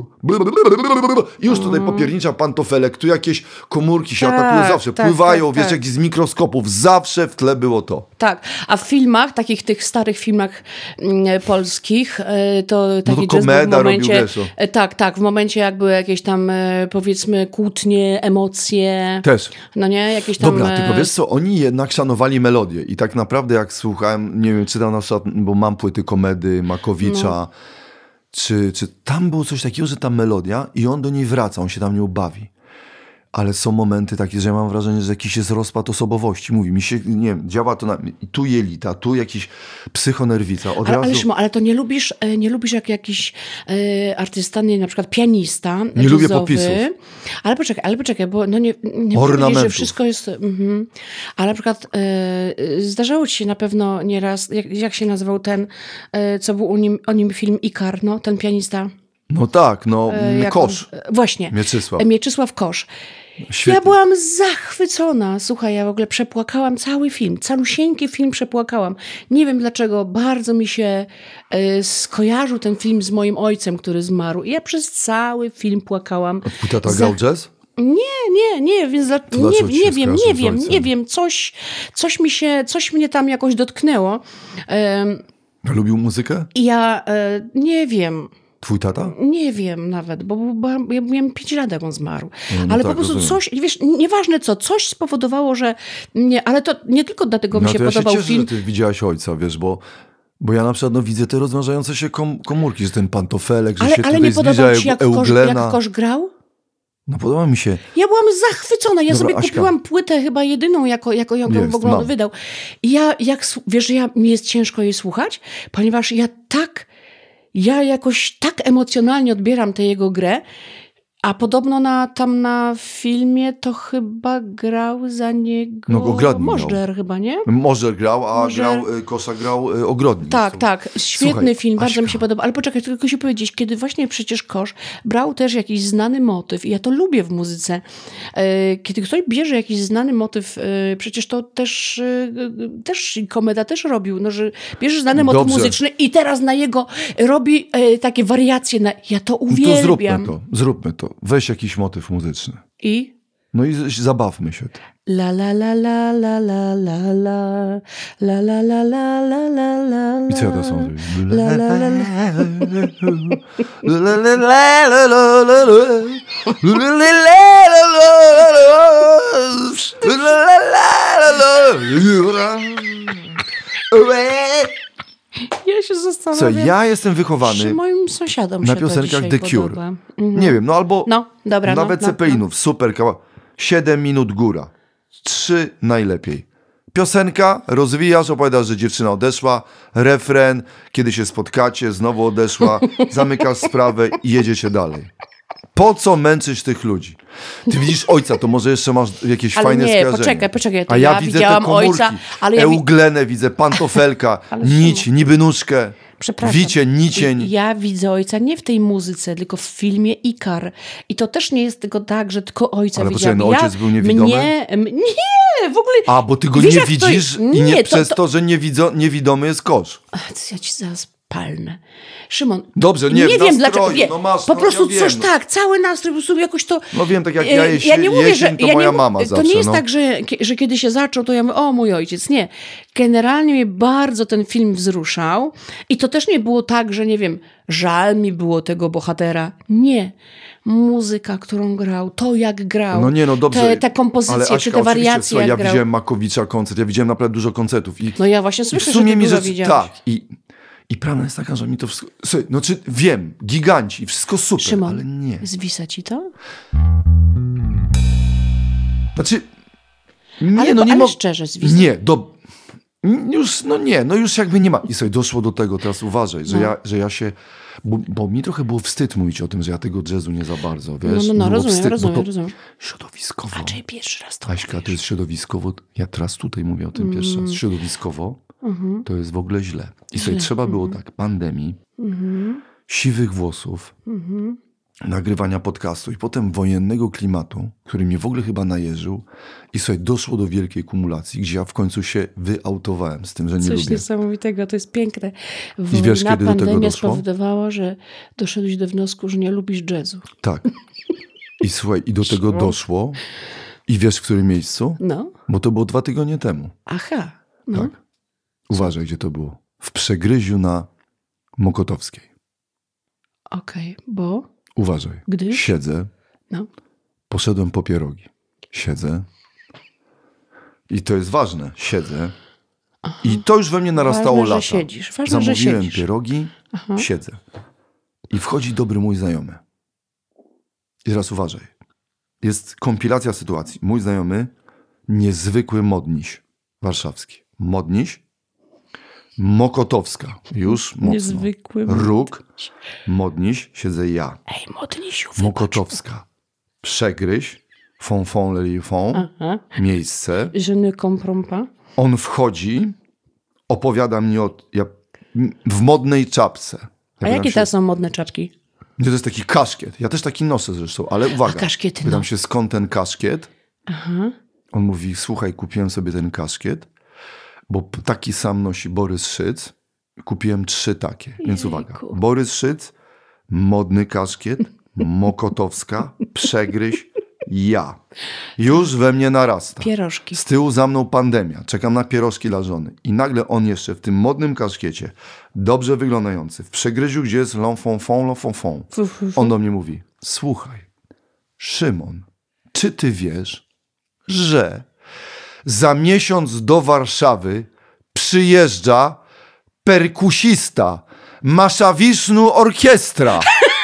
Speaker 1: i już tutaj popiernicza pantofelek, tu jakieś komórki się
Speaker 2: Tak,
Speaker 1: atakują zawsze,
Speaker 2: tak,
Speaker 1: pływają,
Speaker 2: tak,
Speaker 1: wiesz,
Speaker 2: tak.
Speaker 1: jak z mikroskopów, zawsze w tle było to.
Speaker 2: Tak, a w filmach, takich tych starych filmach mm, polskich, e, to taki
Speaker 1: to
Speaker 2: jazz był w
Speaker 1: Komeda robił,
Speaker 2: momencie...
Speaker 1: wiesz, o.
Speaker 2: e, Tak, tak, w momencie jak były jakieś tam, e, powiedzmy, kłótnie, emocje,
Speaker 1: Też.
Speaker 2: no nie, jakieś tam...
Speaker 1: Dobra,
Speaker 2: e,
Speaker 1: tylko wiesz co, oni jednak szanowali melodię i tak naprawdę jak słuchałem, nie wiem, czytam na przykład, bo mam płyty Komedy, Makowicza,
Speaker 2: No.
Speaker 1: czy, czy tam było coś takiego, że ta melodia i on do niej wraca, on się tam nią bawi. Ale są momenty takie, że ja mam wrażenie, że jakiś jest rozpad osobowości. Mówi mi się, nie wiem, działa to na... i tu jelita, tu jakiś psychonerwica. Od
Speaker 2: Ale,
Speaker 1: razu...
Speaker 2: ale, Szymon, ale to nie lubisz, e, nie lubisz jak jakiś e, artysta, nie, na przykład pianista
Speaker 1: Nie lubię
Speaker 2: jazzowy.
Speaker 1: popisów.
Speaker 2: Ale poczekaj, ale poczekaj, bo no nie, nie
Speaker 1: Ornamentów.
Speaker 2: powiedzieć, że wszystko jest... Mhm. Ale na przykład e, zdarzało ci się na pewno nieraz, jak, jak się nazywał ten, e, co był o nim, o nim film Ikar, no, ten pianista.
Speaker 1: No tak, no,
Speaker 2: E, jak
Speaker 1: Kosz,
Speaker 2: on- e, Właśnie.
Speaker 1: Mieczysław.
Speaker 2: E, Mieczysław Kosz.
Speaker 1: Świetnie.
Speaker 2: Ja byłam zachwycona. Słuchaj, ja w ogóle przepłakałam cały film. Calusieńki film przepłakałam. Nie wiem dlaczego. Bardzo mi się e, skojarzył ten film z moim ojcem, który zmarł. I ja przez cały film płakałam.
Speaker 1: Twój tata
Speaker 2: Za-
Speaker 1: grał jazz?
Speaker 2: Nie, nie, nie, więc dla...
Speaker 1: dlaczego
Speaker 2: nie,
Speaker 1: ci się
Speaker 2: nie wiem,
Speaker 1: skojarzył
Speaker 2: nie
Speaker 1: z
Speaker 2: wiem,
Speaker 1: ojcem?
Speaker 2: nie wiem. Coś, coś mi się, coś mnie tam jakoś dotknęło. Em,
Speaker 1: Lubił muzykę?
Speaker 2: I ja e, nie wiem.
Speaker 1: Twój tata?
Speaker 2: Nie wiem nawet, bo byłam, ja miałem pięć lat, jak on zmarł.
Speaker 1: No, no
Speaker 2: ale
Speaker 1: tak,
Speaker 2: po prostu
Speaker 1: rozumiem.
Speaker 2: coś, wiesz, nieważne co, coś spowodowało, że nie, ale to nie tylko dlatego mi
Speaker 1: No
Speaker 2: się
Speaker 1: to ja się
Speaker 2: podobał
Speaker 1: cieszę,
Speaker 2: film.
Speaker 1: że ty widziałaś ojca, wiesz, bo, bo ja na przykład no, widzę te rozmnażające się kom- komórki, że ten pantofelek, że
Speaker 2: Ale,
Speaker 1: się
Speaker 2: ale
Speaker 1: tutaj
Speaker 2: nie
Speaker 1: zbliża
Speaker 2: podobał ci, jak kosz,
Speaker 1: Euglena.
Speaker 2: jak kosz grał?
Speaker 1: No podoba mi się.
Speaker 2: Ja byłam zachwycona. Ja
Speaker 1: Dobra,
Speaker 2: sobie
Speaker 1: Aśka.
Speaker 2: kupiłam płytę chyba jedyną, jako, jako jaką
Speaker 1: Jest,
Speaker 2: w ogóle on
Speaker 1: mam.
Speaker 2: wydał. I ja, jak, s- wiesz, że ja, mi jest ciężko jej słuchać, ponieważ ja tak, ja jakoś tak emocjonalnie odbieram tę jego grę, a podobno na, tam na filmie to chyba grał za niego
Speaker 1: No, Ogrodnik
Speaker 2: Możdżer chyba, nie?
Speaker 1: Może grał, a
Speaker 2: Może-
Speaker 1: grał, y, Kosza grał y, Ogrodnik.
Speaker 2: Tak,
Speaker 1: To-
Speaker 2: tak. Świetny
Speaker 1: Słuchaj,
Speaker 2: film, bardzo mi
Speaker 1: Aśka.
Speaker 2: się podoba. Ale poczekaj, tylko się powiedzieć, kiedy właśnie przecież Kosz brał też jakiś znany motyw i ja to lubię w muzyce. E, Kiedy ktoś bierze jakiś znany motyw, e, przecież to też, e, też Komeda też robił, no, że bierze znany motyw
Speaker 1: Dobrze.
Speaker 2: muzyczny i teraz na jego robi e, takie wariacje. Na, ja to
Speaker 1: No to
Speaker 2: uwielbiam.
Speaker 1: zróbmy to, zróbmy to. Weź jakiś motyw muzyczny.
Speaker 2: I...
Speaker 1: No i z- zabawmy się. tym.
Speaker 2: La la la la la la la la la la la la la la la
Speaker 1: I co ja teraz mam zrobić?
Speaker 2: La la la la. Ja się
Speaker 1: Co,
Speaker 2: zastanawiam.
Speaker 1: ja jestem wychowany
Speaker 2: Czy moim sąsiadom
Speaker 1: na
Speaker 2: się to
Speaker 1: piosenkach
Speaker 2: dzisiaj
Speaker 1: The Cure.
Speaker 2: podoba? Mhm.
Speaker 1: Nie wiem, no albo
Speaker 2: No, dobra,
Speaker 1: nawet
Speaker 2: no, no,
Speaker 1: Ceppelinów, super kawał. siedem minut góra. Trzy najlepiej. Piosenka, rozwijasz, opowiadasz, że dziewczyna odeszła, refren, kiedy się spotkacie, znowu odeszła, zamykasz sprawę i jedziecie dalej. Po co męczyć tych ludzi? Ty widzisz ojca, to może jeszcze masz jakieś
Speaker 2: Ale
Speaker 1: fajne
Speaker 2: nie,
Speaker 1: skojarzenie.
Speaker 2: poczekaj, poczekaj, to
Speaker 1: A ja,
Speaker 2: ja
Speaker 1: widzę te
Speaker 2: widziałam
Speaker 1: komórki,
Speaker 2: ojca, ale ja wi-
Speaker 1: euglenę widzę, pantofelka,
Speaker 2: Ale
Speaker 1: nić, niby nóżkę.
Speaker 2: Przepraszam.
Speaker 1: Wicie, nicień.
Speaker 2: Ja widzę ojca nie w tej muzyce, tylko w filmie Ikar. I to też nie jest tylko tak, że tylko ojca
Speaker 1: Ale
Speaker 2: widziałam.
Speaker 1: poczekaj, no ojciec
Speaker 2: ja,
Speaker 1: był niewidomy?
Speaker 2: Mnie, m- nie, w ogóle...
Speaker 1: A, bo ty go
Speaker 2: Wiesz,
Speaker 1: nie
Speaker 2: jak to
Speaker 1: widzisz
Speaker 2: jest?
Speaker 1: i nie,
Speaker 2: Nie, to-
Speaker 1: przez to,
Speaker 2: to-
Speaker 1: że niewidzo, niewidomy jest kosz.
Speaker 2: Ach, ja ci zaraz palnę. Szymon,
Speaker 1: Dobrze, nie,
Speaker 2: nie
Speaker 1: w
Speaker 2: wiem
Speaker 1: nastroju,
Speaker 2: dlaczego. Wie,
Speaker 1: no masz,
Speaker 2: po
Speaker 1: no,
Speaker 2: prostu
Speaker 1: ja
Speaker 2: coś
Speaker 1: wiem.
Speaker 2: tak, cały nastrój, po prostu jakoś to...
Speaker 1: No wiem, tak jak
Speaker 2: E,
Speaker 1: ja jesie,
Speaker 2: ja nie mówię,
Speaker 1: jesień,
Speaker 2: że,
Speaker 1: to
Speaker 2: ja
Speaker 1: moja
Speaker 2: nie,
Speaker 1: mama
Speaker 2: to
Speaker 1: zawsze.
Speaker 2: nie jest
Speaker 1: no.
Speaker 2: tak, że, że kiedy się zaczął, to ja mówię, o mój ojciec. Nie. Generalnie mnie bardzo ten film wzruszał i to też nie było tak, że nie wiem, żal mi było tego bohatera. Nie. Muzyka, którą grał, to jak grał,
Speaker 1: No nie, no dobrze.
Speaker 2: te, te kompozycje,
Speaker 1: ale Aśka,
Speaker 2: czy te
Speaker 1: oczywiście,
Speaker 2: wariacje
Speaker 1: słuchaj,
Speaker 2: jak
Speaker 1: ja
Speaker 2: grał.
Speaker 1: widziałem Makowicza koncert, ja widziałem naprawdę dużo koncertów. I,
Speaker 2: No ja właśnie
Speaker 1: i w
Speaker 2: słyszę,
Speaker 1: sumie
Speaker 2: że ty
Speaker 1: mi
Speaker 2: dużo
Speaker 1: rzecz,
Speaker 2: widziałeś.
Speaker 1: tak. I, I prawda jest taka, że mi to wszystko... Słuchaj, no czy wiem, giganci, wszystko super,
Speaker 2: Szymon,
Speaker 1: ale nie.
Speaker 2: zwisa ci to?
Speaker 1: Znaczy, nie,
Speaker 2: Ale-
Speaker 1: no nie
Speaker 2: ale
Speaker 1: mo-
Speaker 2: szczerze, zwisa.
Speaker 1: Nie, do... Już, no nie, no już jakby nie ma. I sobie doszło do tego, teraz uważaj, że,
Speaker 2: No.
Speaker 1: ja, że ja się... Bo, bo mi trochę było wstyd mówić o tym, że ja tego jazzu nie za bardzo, wiesz?
Speaker 2: No, no, no,
Speaker 1: Było
Speaker 2: rozumiem,
Speaker 1: wstyd,
Speaker 2: rozumiem,
Speaker 1: bo to
Speaker 2: rozumiem.
Speaker 1: środowiskowo.
Speaker 2: A czy pierwszy raz to
Speaker 1: Aśka, to
Speaker 2: mówisz?
Speaker 1: jest środowiskowo, ja teraz tutaj mówię o tym pierwszy
Speaker 2: Mm.
Speaker 1: raz, środowiskowo
Speaker 2: Mhm.
Speaker 1: to jest w ogóle źle. I sobie
Speaker 2: Źle,
Speaker 1: trzeba było tak, pandemii,
Speaker 2: Mhm.
Speaker 1: siwych włosów,
Speaker 2: Mhm.
Speaker 1: nagrywania podcastu i potem wojennego klimatu, który mnie w ogóle chyba najeżył i sobie doszło do wielkiej kumulacji, gdzie ja w końcu się wyautowałem z tym, że nie
Speaker 2: Coś
Speaker 1: lubię.
Speaker 2: niesamowitego, to jest piękne.
Speaker 1: I wiesz,
Speaker 2: Wojna,
Speaker 1: kiedy do tego
Speaker 2: pandemia
Speaker 1: doszło?
Speaker 2: spowodowała, że doszedłeś do wniosku, że nie lubisz jazzu.
Speaker 1: Tak. I słuchaj, i do tego doszło i wiesz w którym miejscu?
Speaker 2: No,
Speaker 1: Bo to było dwa tygodnie temu.
Speaker 2: aha. No.
Speaker 1: Tak. Uważaj, gdzie to było. W Przegryziu na Mokotowskiej.
Speaker 2: Okej, bo?
Speaker 1: Uważaj.
Speaker 2: Gdyż?
Speaker 1: Siedzę,
Speaker 2: No.
Speaker 1: poszedłem po pierogi. Siedzę. I to jest ważne. Siedzę. I to już we mnie narastało
Speaker 2: Ważne, że
Speaker 1: lata.
Speaker 2: siedzisz. Ważne, że
Speaker 1: Zamówiłem
Speaker 2: siedzisz.
Speaker 1: pierogi,
Speaker 2: Aha.
Speaker 1: siedzę. I wchodzi dobry mój znajomy. I teraz uważaj. Jest kompilacja sytuacji. Mój znajomy, niezwykły modniś warszawski. Modniś, Mokotowska. Już mocno.
Speaker 2: Niezwykły
Speaker 1: Róg, modniś, siedzę ja.
Speaker 2: Ej, modnisiu, wybacz.
Speaker 1: Mokotowska. Przegryź, fonfon le fon,
Speaker 2: Aha.
Speaker 1: miejsce.
Speaker 2: Je ne comprends pas.
Speaker 1: On wchodzi, opowiada mi o... Ja, w modnej czapce. Ja
Speaker 2: A
Speaker 1: pytam
Speaker 2: jakie
Speaker 1: się,
Speaker 2: teraz są modne czapki?
Speaker 1: Nie, to jest taki kaszkiet. Ja też taki noszę zresztą, ale uwaga.
Speaker 2: A, kaszkiety,
Speaker 1: Pytam
Speaker 2: no.
Speaker 1: się, skąd ten kaszkiet?
Speaker 2: Aha.
Speaker 1: On mówi, słuchaj, kupiłem sobie ten kaszkiet, bo p- taki sam nosi Borys Szyc. Kupiłem trzy takie. Więc
Speaker 2: Jejku.
Speaker 1: uwaga. Borys Szyc, modny kaszkiet, Mokotowska, Przegryź, ja. Już we mnie narasta.
Speaker 2: Pierożki.
Speaker 1: Z tyłu za mną pandemia. Czekam na pierożki dla żony. I nagle on jeszcze w tym modnym kaszkiecie, dobrze wyglądający, w Przegryziu, gdzie jest l'enfonfon, l'enfonfon.
Speaker 2: Fu, fu, fu.
Speaker 1: On do mnie mówi, słuchaj, Szymon, czy ty wiesz, że za miesiąc do Warszawy przyjeżdża perkusista Maszawisznu Orkiestra.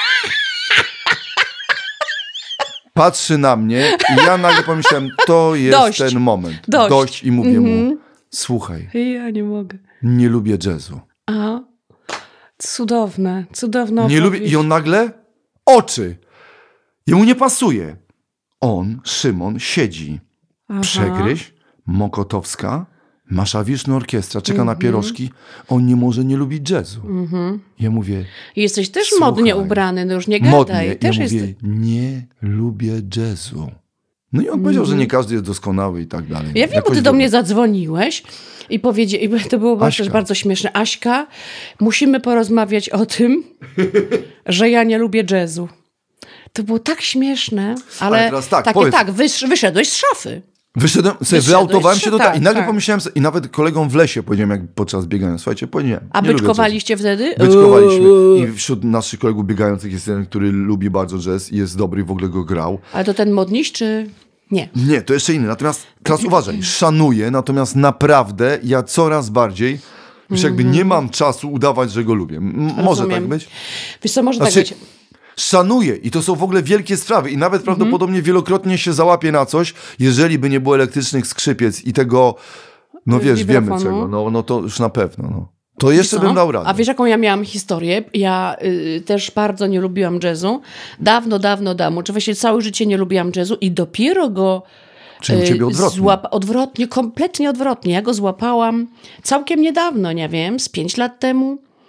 Speaker 1: Patrzy na mnie i ja nagle pomyślałem, to jest
Speaker 2: Dość.
Speaker 1: ten moment.
Speaker 2: Dość.
Speaker 1: I mówię
Speaker 2: Mhm.
Speaker 1: mu, słuchaj,
Speaker 2: Ja nie mogę.
Speaker 1: nie lubię jazzu.
Speaker 2: A, cudowne, cudowna
Speaker 1: Nie lubię.
Speaker 2: opowieść.
Speaker 1: I on nagle oczy. Jemu nie pasuje. On, Szymon, siedzi.
Speaker 2: Aha.
Speaker 1: Przegryź, Mokotowska, Maszawisznu Orkiestra, czeka
Speaker 2: Mhm.
Speaker 1: na pierożki. On nie może nie lubić jazzu. Ja mówię,
Speaker 2: Jesteś też
Speaker 1: Słuchaj,
Speaker 2: modnie ubrany, no już nie gadaj.
Speaker 1: modnie.
Speaker 2: Też
Speaker 1: ja
Speaker 2: jest...
Speaker 1: mówię, nie lubię jazzu. No i on powiedział, że nie każdy jest doskonały i tak dalej.
Speaker 2: Mhm. Ja wiem, bo
Speaker 1: Jakoś
Speaker 2: ty
Speaker 1: w
Speaker 2: do
Speaker 1: ogóle.
Speaker 2: mnie zadzwoniłeś i powiedziałeś, i to było
Speaker 1: Aśka.
Speaker 2: też bardzo śmieszne. Aśka, musimy porozmawiać o tym, że ja nie lubię jazzu. To było tak śmieszne, ale,
Speaker 1: Ale teraz tak,
Speaker 2: takie
Speaker 1: powiedz.
Speaker 2: tak, wysz, wyszedłeś z szafy.
Speaker 1: Wyszedłem, sobie
Speaker 2: Wyszedłeś,
Speaker 1: wyautowałem się do
Speaker 2: tak,
Speaker 1: tak, i nagle
Speaker 2: tak.
Speaker 1: pomyślałem sobie, i nawet kolegom w lesie powiedziałem, jak podczas biegania, słuchajcie, powiedziałem,
Speaker 2: A
Speaker 1: nie lubię jazzu.
Speaker 2: byczkowaliście wtedy?
Speaker 1: Byczkowaliśmy.
Speaker 2: Uuu.
Speaker 1: I wśród naszych kolegów biegających jest jeden, który lubi bardzo jazz i jest dobry i w ogóle go grał.
Speaker 2: Ale to ten modniś, czy nie?
Speaker 1: Nie, to jeszcze inny. Natomiast teraz uważaj, szanuję, natomiast naprawdę ja coraz bardziej już jakby nie mam czasu udawać, że go lubię. M- może
Speaker 2: Rozumiem.
Speaker 1: tak być?
Speaker 2: Wiesz co, może
Speaker 1: Znaczy,
Speaker 2: tak być.
Speaker 1: szanuję i to są w ogóle wielkie sprawy i nawet prawdopodobnie wielokrotnie się załapię na coś, jeżeli by nie było elektrycznych skrzypiec i tego, no wiesz, wiemy
Speaker 2: Vibrafonu.
Speaker 1: czego, no, no to już na pewno, no. To jeszcze
Speaker 2: Co?
Speaker 1: bym dał radę.
Speaker 2: A wiesz, jaką ja miałam historię? Ja y, też bardzo nie lubiłam jazzu. Dawno, dawno, dawno. Czy właściwie całe życie nie lubiłam jazzu i dopiero go
Speaker 1: Czyli u ciebie
Speaker 2: y,
Speaker 1: odwrotnie.
Speaker 2: złap- odwrotnie, kompletnie odwrotnie. Ja go złapałam całkiem niedawno, nie wiem, z pięć lat temu.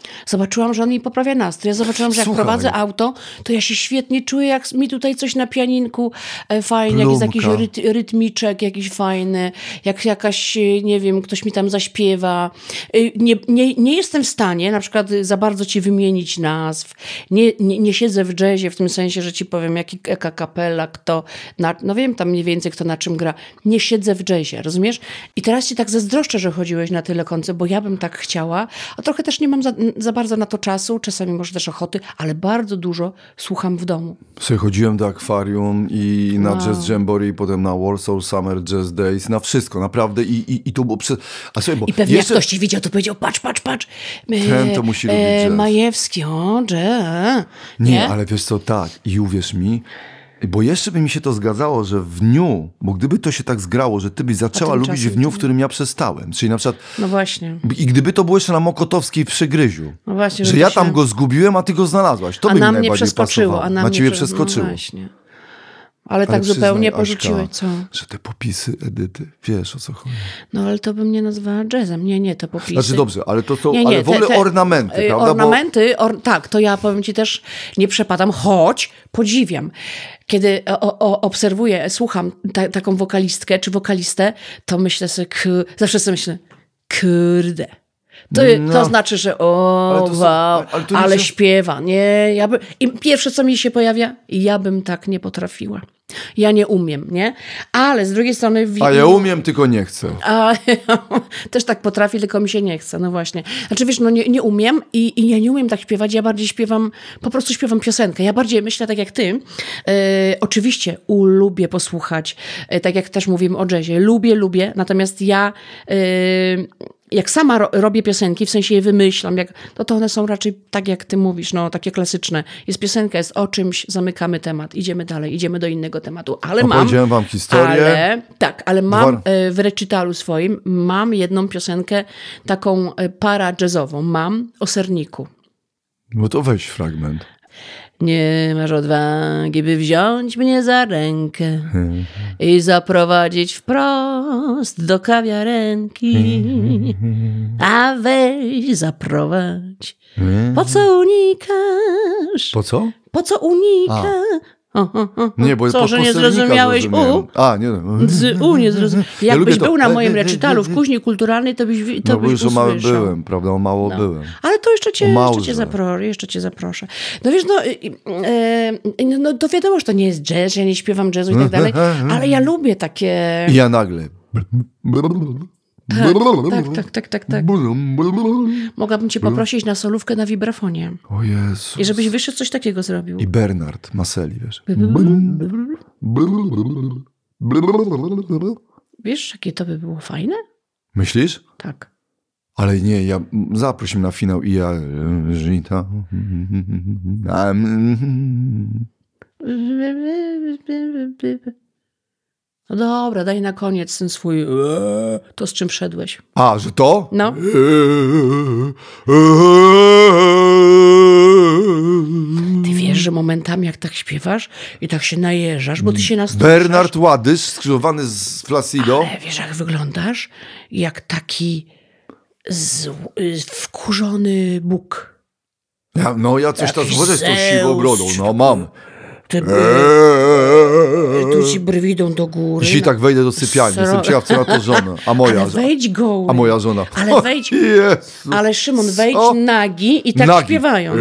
Speaker 2: Zobaczyłam, że on mi poprawia nastrój. Ja zobaczyłam, że jak
Speaker 1: Słuchaj.
Speaker 2: prowadzę auto, to ja się świetnie czuję, jak mi tutaj coś na pianinku e, fajnie, jak jest jakiś
Speaker 1: Plumka.
Speaker 2: ryt, rytmiczek jakiś fajny, jak jakaś, e, nie wiem, ktoś mi tam zaśpiewa. E, Nie, nie, nie jestem w stanie na przykład za bardzo ci wymienić nazw. Nie, nie, nie siedzę w jazzie w tym sensie, że ci powiem, jaki, jaka kapela, kto, na, no wiem tam mniej więcej, kto na czym gra. Nie siedzę w jazzie, rozumiesz? I teraz ci tak zazdroszczę, że chodziłeś na tyle koncert, bo ja bym tak chciała, a trochę też nie mam za, za bardzo na to czasu, czasami może też ochoty, ale bardzo dużo słucham w domu.
Speaker 1: Sobie chodziłem do akwarium i na
Speaker 2: Wow.
Speaker 1: Jazz Jamboree, i potem na Warsaw Summer Jazz Days, na wszystko, naprawdę. I, i, i to było przez... A sobie, bo
Speaker 2: I pewnie
Speaker 1: jeszcze...
Speaker 2: jak ktoś ci widział, to powiedział, patrz, patrz, patrz. E,
Speaker 1: Ten to musi lubić jazz.
Speaker 2: Majewski, o, jazz.
Speaker 1: Nie, ale wiesz co, tak. I uwierz mi, bo jeszcze by mi się to zgadzało, że w dniu, bo gdyby to się tak zgrało, że ty byś zaczęła lubić
Speaker 2: tymczasem
Speaker 1: w dniu,
Speaker 2: to-
Speaker 1: w którym ja przestałem. Czyli na przykład,
Speaker 2: No właśnie.
Speaker 1: i gdyby to było jeszcze na Mokotowskiej w Przygryziu,
Speaker 2: No właśnie,
Speaker 1: że
Speaker 2: żeby
Speaker 1: ja
Speaker 2: się-
Speaker 1: tam go zgubiłem, a ty go znalazłaś. To
Speaker 2: A
Speaker 1: by mi
Speaker 2: na mnie
Speaker 1: najbardziej
Speaker 2: przeskoczyło.
Speaker 1: pasowało.
Speaker 2: A na,
Speaker 1: na
Speaker 2: mnie
Speaker 1: ciebie
Speaker 2: prze-
Speaker 1: przeskoczyło.
Speaker 2: No właśnie. Ale,
Speaker 1: Ale
Speaker 2: tak zupełnie
Speaker 1: przyznaj,
Speaker 2: porzuciłeś,
Speaker 1: Aśka,
Speaker 2: co?
Speaker 1: że te popisy Edyty, wiesz o co chodzi.
Speaker 2: No ale to bym nie nazwała jazzem. Nie, nie, te popisy.
Speaker 1: Znaczy dobrze, ale to są
Speaker 2: Nie, nie,
Speaker 1: ale w
Speaker 2: te-
Speaker 1: ogóle
Speaker 2: te-
Speaker 1: ornamenty,
Speaker 2: y,
Speaker 1: prawda?
Speaker 2: Ornamenty, or, tak, to ja powiem ci też nie przepadam, choć podziwiam. Kiedy o, o, obserwuję, słucham ta, taką wokalistkę czy wokalistę, to myślę sobie, k- zawsze sobie myślę, kurde. To,
Speaker 1: No.
Speaker 2: to znaczy, że o,
Speaker 1: Ale to są-
Speaker 2: wow,
Speaker 1: ale to nie
Speaker 2: ale
Speaker 1: się-
Speaker 2: śpiewa. Nie, ja by, i pierwsze, co mi się pojawia, ja bym tak nie potrafiła. Ja nie umiem, nie? Ale z drugiej strony...
Speaker 1: Bo... A ja umiem, tylko nie chcę.
Speaker 2: A też tak potrafię, tylko mi się nie chce, no właśnie. Znaczy wiesz, no nie, nie umiem i, i ja nie umiem tak śpiewać, ja bardziej śpiewam, po prostu śpiewam piosenkę. Ja bardziej myślę tak jak ty. E, oczywiście u, lubię posłuchać, e, tak jak też mówimy o jazzie. Lubię, lubię, natomiast ja... E, jak sama ro, robię piosenki, w sensie je wymyślam, jak, to, to one są raczej tak, jak ty mówisz, no takie klasyczne. Jest piosenka, jest o czymś, zamykamy temat, idziemy dalej, idziemy do innego tematu. Ale mam...
Speaker 1: Opowiedziałem wam historię.
Speaker 2: Ale, tak, ale mam
Speaker 1: Dwa-
Speaker 2: e, w recitalu swoim, mam jedną piosenkę taką e, para jazzową. Mam o serniku.
Speaker 1: No to weź fragment.
Speaker 2: Nie masz odwagi, by wziąć mnie za rękę i zaprowadzić wprost do kawiarenki. A weź, zaprowadź. Po co unikasz?
Speaker 1: Po co?
Speaker 2: Po co unika? O, o, o.
Speaker 1: Nie, bo
Speaker 2: Co,
Speaker 1: po
Speaker 2: że nie
Speaker 1: posternika
Speaker 2: zrozumiałeś
Speaker 1: zrozumiałem.
Speaker 2: U?
Speaker 1: A, nie no.
Speaker 2: Z U nie zrozumiałeś.
Speaker 1: Ja
Speaker 2: Jakbyś
Speaker 1: lubię to.
Speaker 2: był na
Speaker 1: E,
Speaker 2: moim
Speaker 1: e, e,
Speaker 2: recitalu w
Speaker 1: e,
Speaker 2: kuźni kulturalnej, to byś, wi- to
Speaker 1: No bo
Speaker 2: byś
Speaker 1: już o mało
Speaker 2: usłyszał.
Speaker 1: byłem, prawda? O mało
Speaker 2: No.
Speaker 1: byłem.
Speaker 2: Ale to jeszcze cię,
Speaker 1: O
Speaker 2: jeszcze
Speaker 1: małże.
Speaker 2: cię zaproszę, jeszcze cię zaproszę. No wiesz, no, y, y, y, no to wiadomo, że to nie jest jazz, ja nie śpiewam jazzu i tak dalej, ale ja lubię takie...
Speaker 1: I ja nagle.
Speaker 2: Tak, tak, tak, tak, tak. Mogłabym cię poprosić na solówkę na wibrafonie.
Speaker 1: O Jezu.
Speaker 2: I żebyś wyszedł coś takiego zrobił.
Speaker 1: I Bernard Maseli, wiesz.
Speaker 2: Wiesz, jakie to by było fajne?
Speaker 1: Myślisz?
Speaker 2: Tak.
Speaker 1: Ale nie, ja zaproś mnie na finał i ja Żita.
Speaker 2: No dobra, daj na koniec ten swój to, z czym szedłeś.
Speaker 1: A, że to?
Speaker 2: No. Ty wiesz, że momentami jak tak śpiewasz i tak się najeżdżasz, bo ty się nastraszasz.
Speaker 1: Bernard Ładysz, skrzyżowany z Placido.
Speaker 2: Ale wiesz, jak wyglądasz? Jak taki z, wkurzony Bóg.
Speaker 1: Ja, no ja coś tam
Speaker 2: Jakiś
Speaker 1: zwodzę z tą
Speaker 2: Zeus.
Speaker 1: siwą brodą. No mam.
Speaker 2: Ty,
Speaker 1: Eee.
Speaker 2: tu ci brwi idą do góry.
Speaker 1: Jeśli tak wejdę do sypialni,
Speaker 2: Sro-
Speaker 1: jestem ciekaw, co na to żona. A moja,
Speaker 2: Ale wejdź goły.
Speaker 1: a moja żona.
Speaker 2: Ale
Speaker 1: O,
Speaker 2: wejdź-
Speaker 1: Jezu.
Speaker 2: Ale Szymon, wejdź
Speaker 1: Co?
Speaker 2: nagi i tak
Speaker 1: Nagi.
Speaker 2: śpiewając.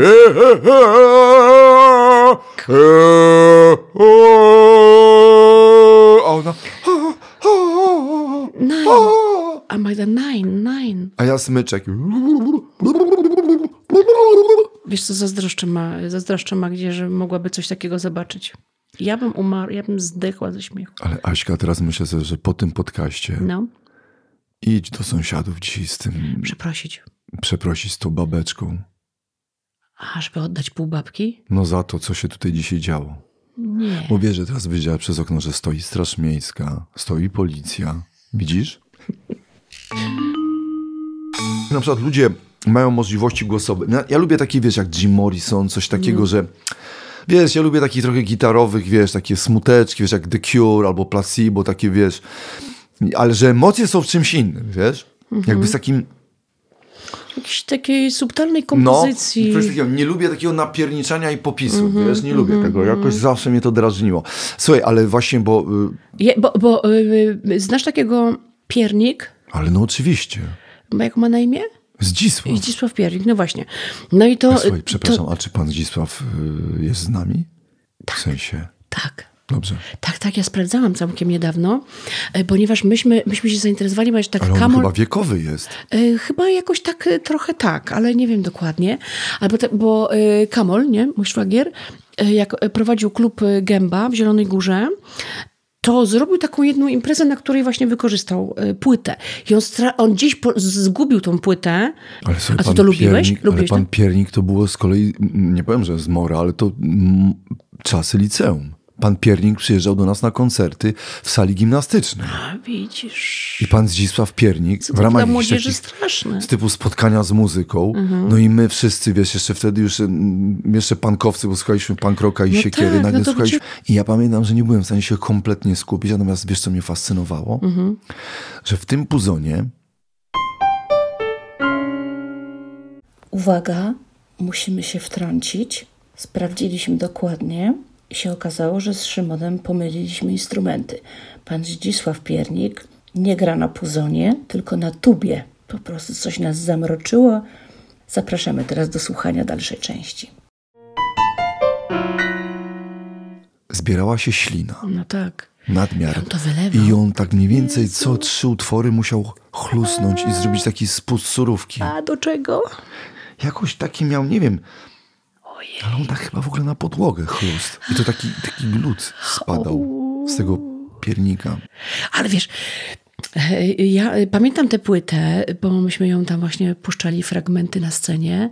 Speaker 1: A ona...
Speaker 2: Nine. A Magda, nine, nine.
Speaker 1: A ja smyczek.
Speaker 2: Wiesz co, zazdroszczę, ma, zazdroszczę Magdzie, że mogłaby coś takiego zobaczyć. Ja bym umarła, ja bym zdechła ze śmiechu.
Speaker 1: Ale Aśka, teraz myślę sobie, że po tym podcaście
Speaker 2: No,
Speaker 1: idź do sąsiadów dzisiaj z tym,
Speaker 2: przeprosić.
Speaker 1: przeprosić z tą babeczką.
Speaker 2: A, żeby oddać pół babki?
Speaker 1: No za to, co się tutaj dzisiaj działo.
Speaker 2: Nie.
Speaker 1: Bo wiesz, że teraz widziała przez okno, że stoi Straż Miejska, stoi policja. Widzisz? Na przykład ludzie mają możliwości głosowe. Ja, ja lubię takie, wiesz, jak Jim Morrison, coś takiego, mm. że wiesz, ja lubię takich trochę gitarowych, wiesz, takie smuteczki, wiesz, jak The Cure albo Placebo, takie, wiesz, ale że emocje są w czymś innym, wiesz? Mm-hmm. Jakby z takim
Speaker 2: jakiejś takiej subtelnej
Speaker 1: No,
Speaker 2: kompozycji.
Speaker 1: coś takiego. Nie lubię takiego napierniczania i popisu,
Speaker 2: Mm-hmm,
Speaker 1: wiesz, nie lubię
Speaker 2: mm-hmm,
Speaker 1: tego. Jakoś zawsze mnie to drażniło. Słuchaj, ale właśnie, bo... y,
Speaker 2: Je, bo bo y, y, znasz takiego Piernik?
Speaker 1: Ale no oczywiście.
Speaker 2: Jak ma na imię?
Speaker 1: Zdzisław.
Speaker 2: Zdzisław Piernik, no właśnie. No i to...
Speaker 1: A słuchaj, przepraszam,
Speaker 2: to,
Speaker 1: a czy pan Zdzisław y, jest z nami? W sensie...
Speaker 2: tak.
Speaker 1: Dobrze.
Speaker 2: Tak, tak, ja sprawdzałam całkiem niedawno, e, ponieważ myśmy, myśmy się zainteresowali, bo tak
Speaker 1: Ale on
Speaker 2: Kamol...
Speaker 1: chyba wiekowy jest.
Speaker 2: E, chyba jakoś tak, e, trochę tak, ale nie wiem dokładnie. Albo te, bo e, Kamol, nie, mój szwagier, e, jak e, prowadził klub e, Gęba w Zielonej Górze, to zrobił taką jedną imprezę, na której właśnie wykorzystał y, płytę. I on, stra- on gdzieś po- zgubił tą płytę.
Speaker 1: Ale sobie
Speaker 2: A ty
Speaker 1: pan
Speaker 2: to lubiłeś?
Speaker 1: Piernik,
Speaker 2: lubiłeś
Speaker 1: ale pan
Speaker 2: to?
Speaker 1: Piernik to było z kolei, m, nie powiem, że z Mora, ale to m, czasy liceum. Pan Piernik przyjeżdżał do nas na koncerty w sali gimnastycznej.
Speaker 2: A widzisz.
Speaker 1: I pan Zdzisław Piernik
Speaker 2: Co
Speaker 1: w
Speaker 2: to
Speaker 1: ramach
Speaker 2: dla
Speaker 1: jakichś
Speaker 2: młodzieży
Speaker 1: takich
Speaker 2: straszne.
Speaker 1: z typu spotkania z muzyką.
Speaker 2: Mhm.
Speaker 1: No i my wszyscy, wiesz, jeszcze wtedy już mm, jeszcze pankowcy, bo słuchaliśmy punk rocka i
Speaker 2: No
Speaker 1: siekiery.
Speaker 2: tak,
Speaker 1: nagle
Speaker 2: no to
Speaker 1: słuchaliśmy. I ja pamiętam, że nie byłem w stanie się kompletnie skupić, natomiast wiesz, co mnie fascynowało?
Speaker 2: Mhm.
Speaker 1: Że w tym puzonie
Speaker 3: Uwaga, musimy się wtrącić. Sprawdziliśmy dokładnie i się okazało, że z Szymonem pomyliliśmy instrumenty. Pan Zdzisław Piernik nie gra na puzonie, tylko na tubie. Po prostu coś nas zamroczyło. Zapraszamy teraz do słuchania dalszej części.
Speaker 1: zbierała się ślina.
Speaker 2: No tak.
Speaker 1: Nadmiar.
Speaker 2: I on to wylewał.
Speaker 1: I on tak mniej więcej co trzy utwory musiał chlusnąć i zrobić taki spust surówki.
Speaker 2: A do czego?
Speaker 1: Jakoś taki miał, nie wiem, ale on tak chyba w ogóle na podłogę chlust. I to taki, taki glut spadał z tego piernika.
Speaker 2: Ale wiesz, ja pamiętam tę płytę, bo myśmy ją tam właśnie puszczali fragmenty na scenie.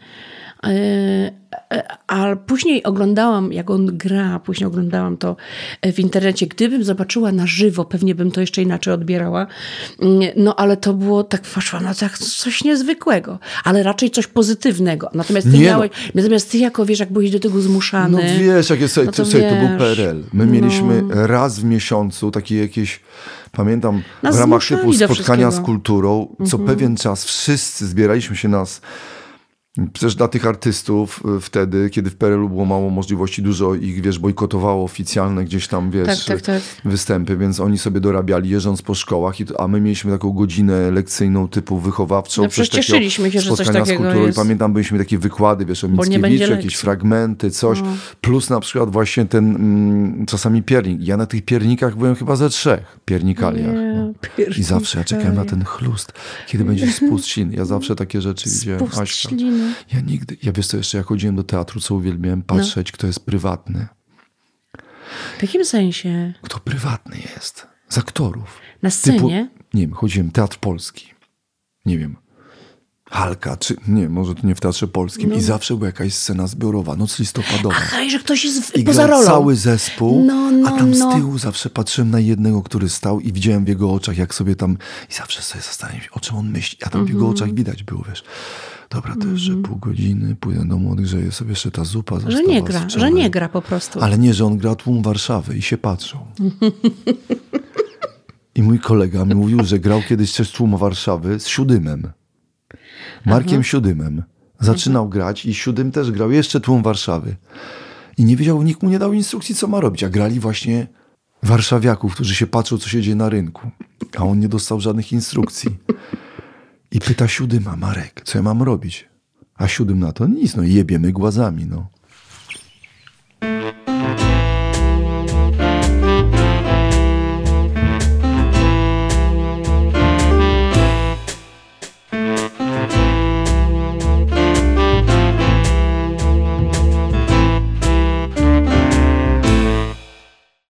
Speaker 2: A później oglądałam, jak on gra, później oglądałam to w internecie. Gdybym zobaczyła na żywo, pewnie bym to jeszcze inaczej odbierała. No ale to było tak, poszła, no tak coś niezwykłego, ale raczej coś pozytywnego. Natomiast ty
Speaker 1: Nie
Speaker 2: miałeś, no. natomiast ty jako, wiesz, jak byłeś do tego zmuszany.
Speaker 1: No wiesz, jak jest,
Speaker 2: no to,
Speaker 1: słuchaj, to był
Speaker 2: wiesz,
Speaker 1: P R L. My
Speaker 2: no.
Speaker 1: mieliśmy raz w miesiącu takie jakieś, pamiętam,
Speaker 2: Nas
Speaker 1: w ramach
Speaker 2: zmuszali
Speaker 1: typu
Speaker 2: do
Speaker 1: spotkania z
Speaker 2: wszystkiego.
Speaker 1: kulturą, co
Speaker 2: Mhm.
Speaker 1: pewien czas wszyscy zbieraliśmy się nas. Przecież dla tych artystów wtedy, kiedy w P R L-u było mało możliwości, dużo ich, wiesz, bojkotowało oficjalne gdzieś tam, wiesz,
Speaker 2: Tak, tak, tak.
Speaker 1: występy, więc oni sobie dorabiali, jeżdżąc po szkołach, i to, a my mieliśmy taką godzinę lekcyjną typu wychowawczą.
Speaker 2: No przecież
Speaker 1: coś takiego,
Speaker 2: cieszyliśmy się, że coś
Speaker 1: spotkania z
Speaker 2: takiego
Speaker 1: kulturą.
Speaker 2: jest.
Speaker 1: I pamiętam, byliśmy takie wykłady, wiesz, o
Speaker 2: Bo nie będzie
Speaker 1: Mickiewiczu, jakieś
Speaker 2: lekcji.
Speaker 1: fragmenty, coś,
Speaker 2: No.
Speaker 1: plus na przykład właśnie ten mm, czasami piernik. Ja na tych piernikach byłem chyba ze trzech piernikaliach.
Speaker 2: Nie,
Speaker 1: No. I zawsze ja czekałem na ten chlust, kiedy będzie spust śliny. Ja zawsze takie rzeczy widziałem.
Speaker 2: Spust
Speaker 1: Aśka.
Speaker 2: śliny.
Speaker 1: Ja nigdy, ja wiesz co, jeszcze jak chodziłem do teatru, co uwielbiałem patrzeć, kto jest prywatny.
Speaker 2: W jakim sensie?
Speaker 1: Kto prywatny jest. Z aktorów.
Speaker 2: Na scenie?
Speaker 1: Nie wiem, chodziłem Teatr Polski. Nie wiem. Halka, czy nie, może to nie w Teatrze Polskim.
Speaker 2: No.
Speaker 1: I zawsze była jakaś scena zbiorowa, noc listopadowa.
Speaker 2: Aha, i że ktoś jest w,
Speaker 1: I
Speaker 2: poza
Speaker 1: grał
Speaker 2: rolą.
Speaker 1: cały zespół,
Speaker 2: No, no,
Speaker 1: a tam
Speaker 2: no.
Speaker 1: z tyłu zawsze patrzyłem na jednego, który stał i widziałem w jego oczach, jak sobie tam... I zawsze sobie zastanawiam się, o czym on myśli. A tam w jego
Speaker 2: Mhm.
Speaker 1: oczach widać było, wiesz. Dobra, to jeszcze pół godziny, pójdę do młodych, że jest sobie jeszcze ta zupa
Speaker 2: Że
Speaker 1: została
Speaker 2: nie
Speaker 1: z
Speaker 2: gra, że
Speaker 1: wczoraj.
Speaker 2: nie gra po prostu.
Speaker 1: Ale nie, że on gra Tłum Warszawy i się patrzą. I mój kolega mi mówił, że grał kiedyś też Tłum Warszawy z Siódymem. Markiem
Speaker 2: Aha.
Speaker 1: Siódymem. Zaczynał grać i Siódym też grał jeszcze Tłum Warszawy. I nie wiedział, nikt mu nie dał instrukcji, co ma robić. A grali właśnie warszawiaków, którzy się patrzą, co się dzieje na rynku. A on nie dostał żadnych instrukcji. I pyta Siódyma, Marek, co ja mam robić? A Siódym na to nic, no jebiemy głazami, no.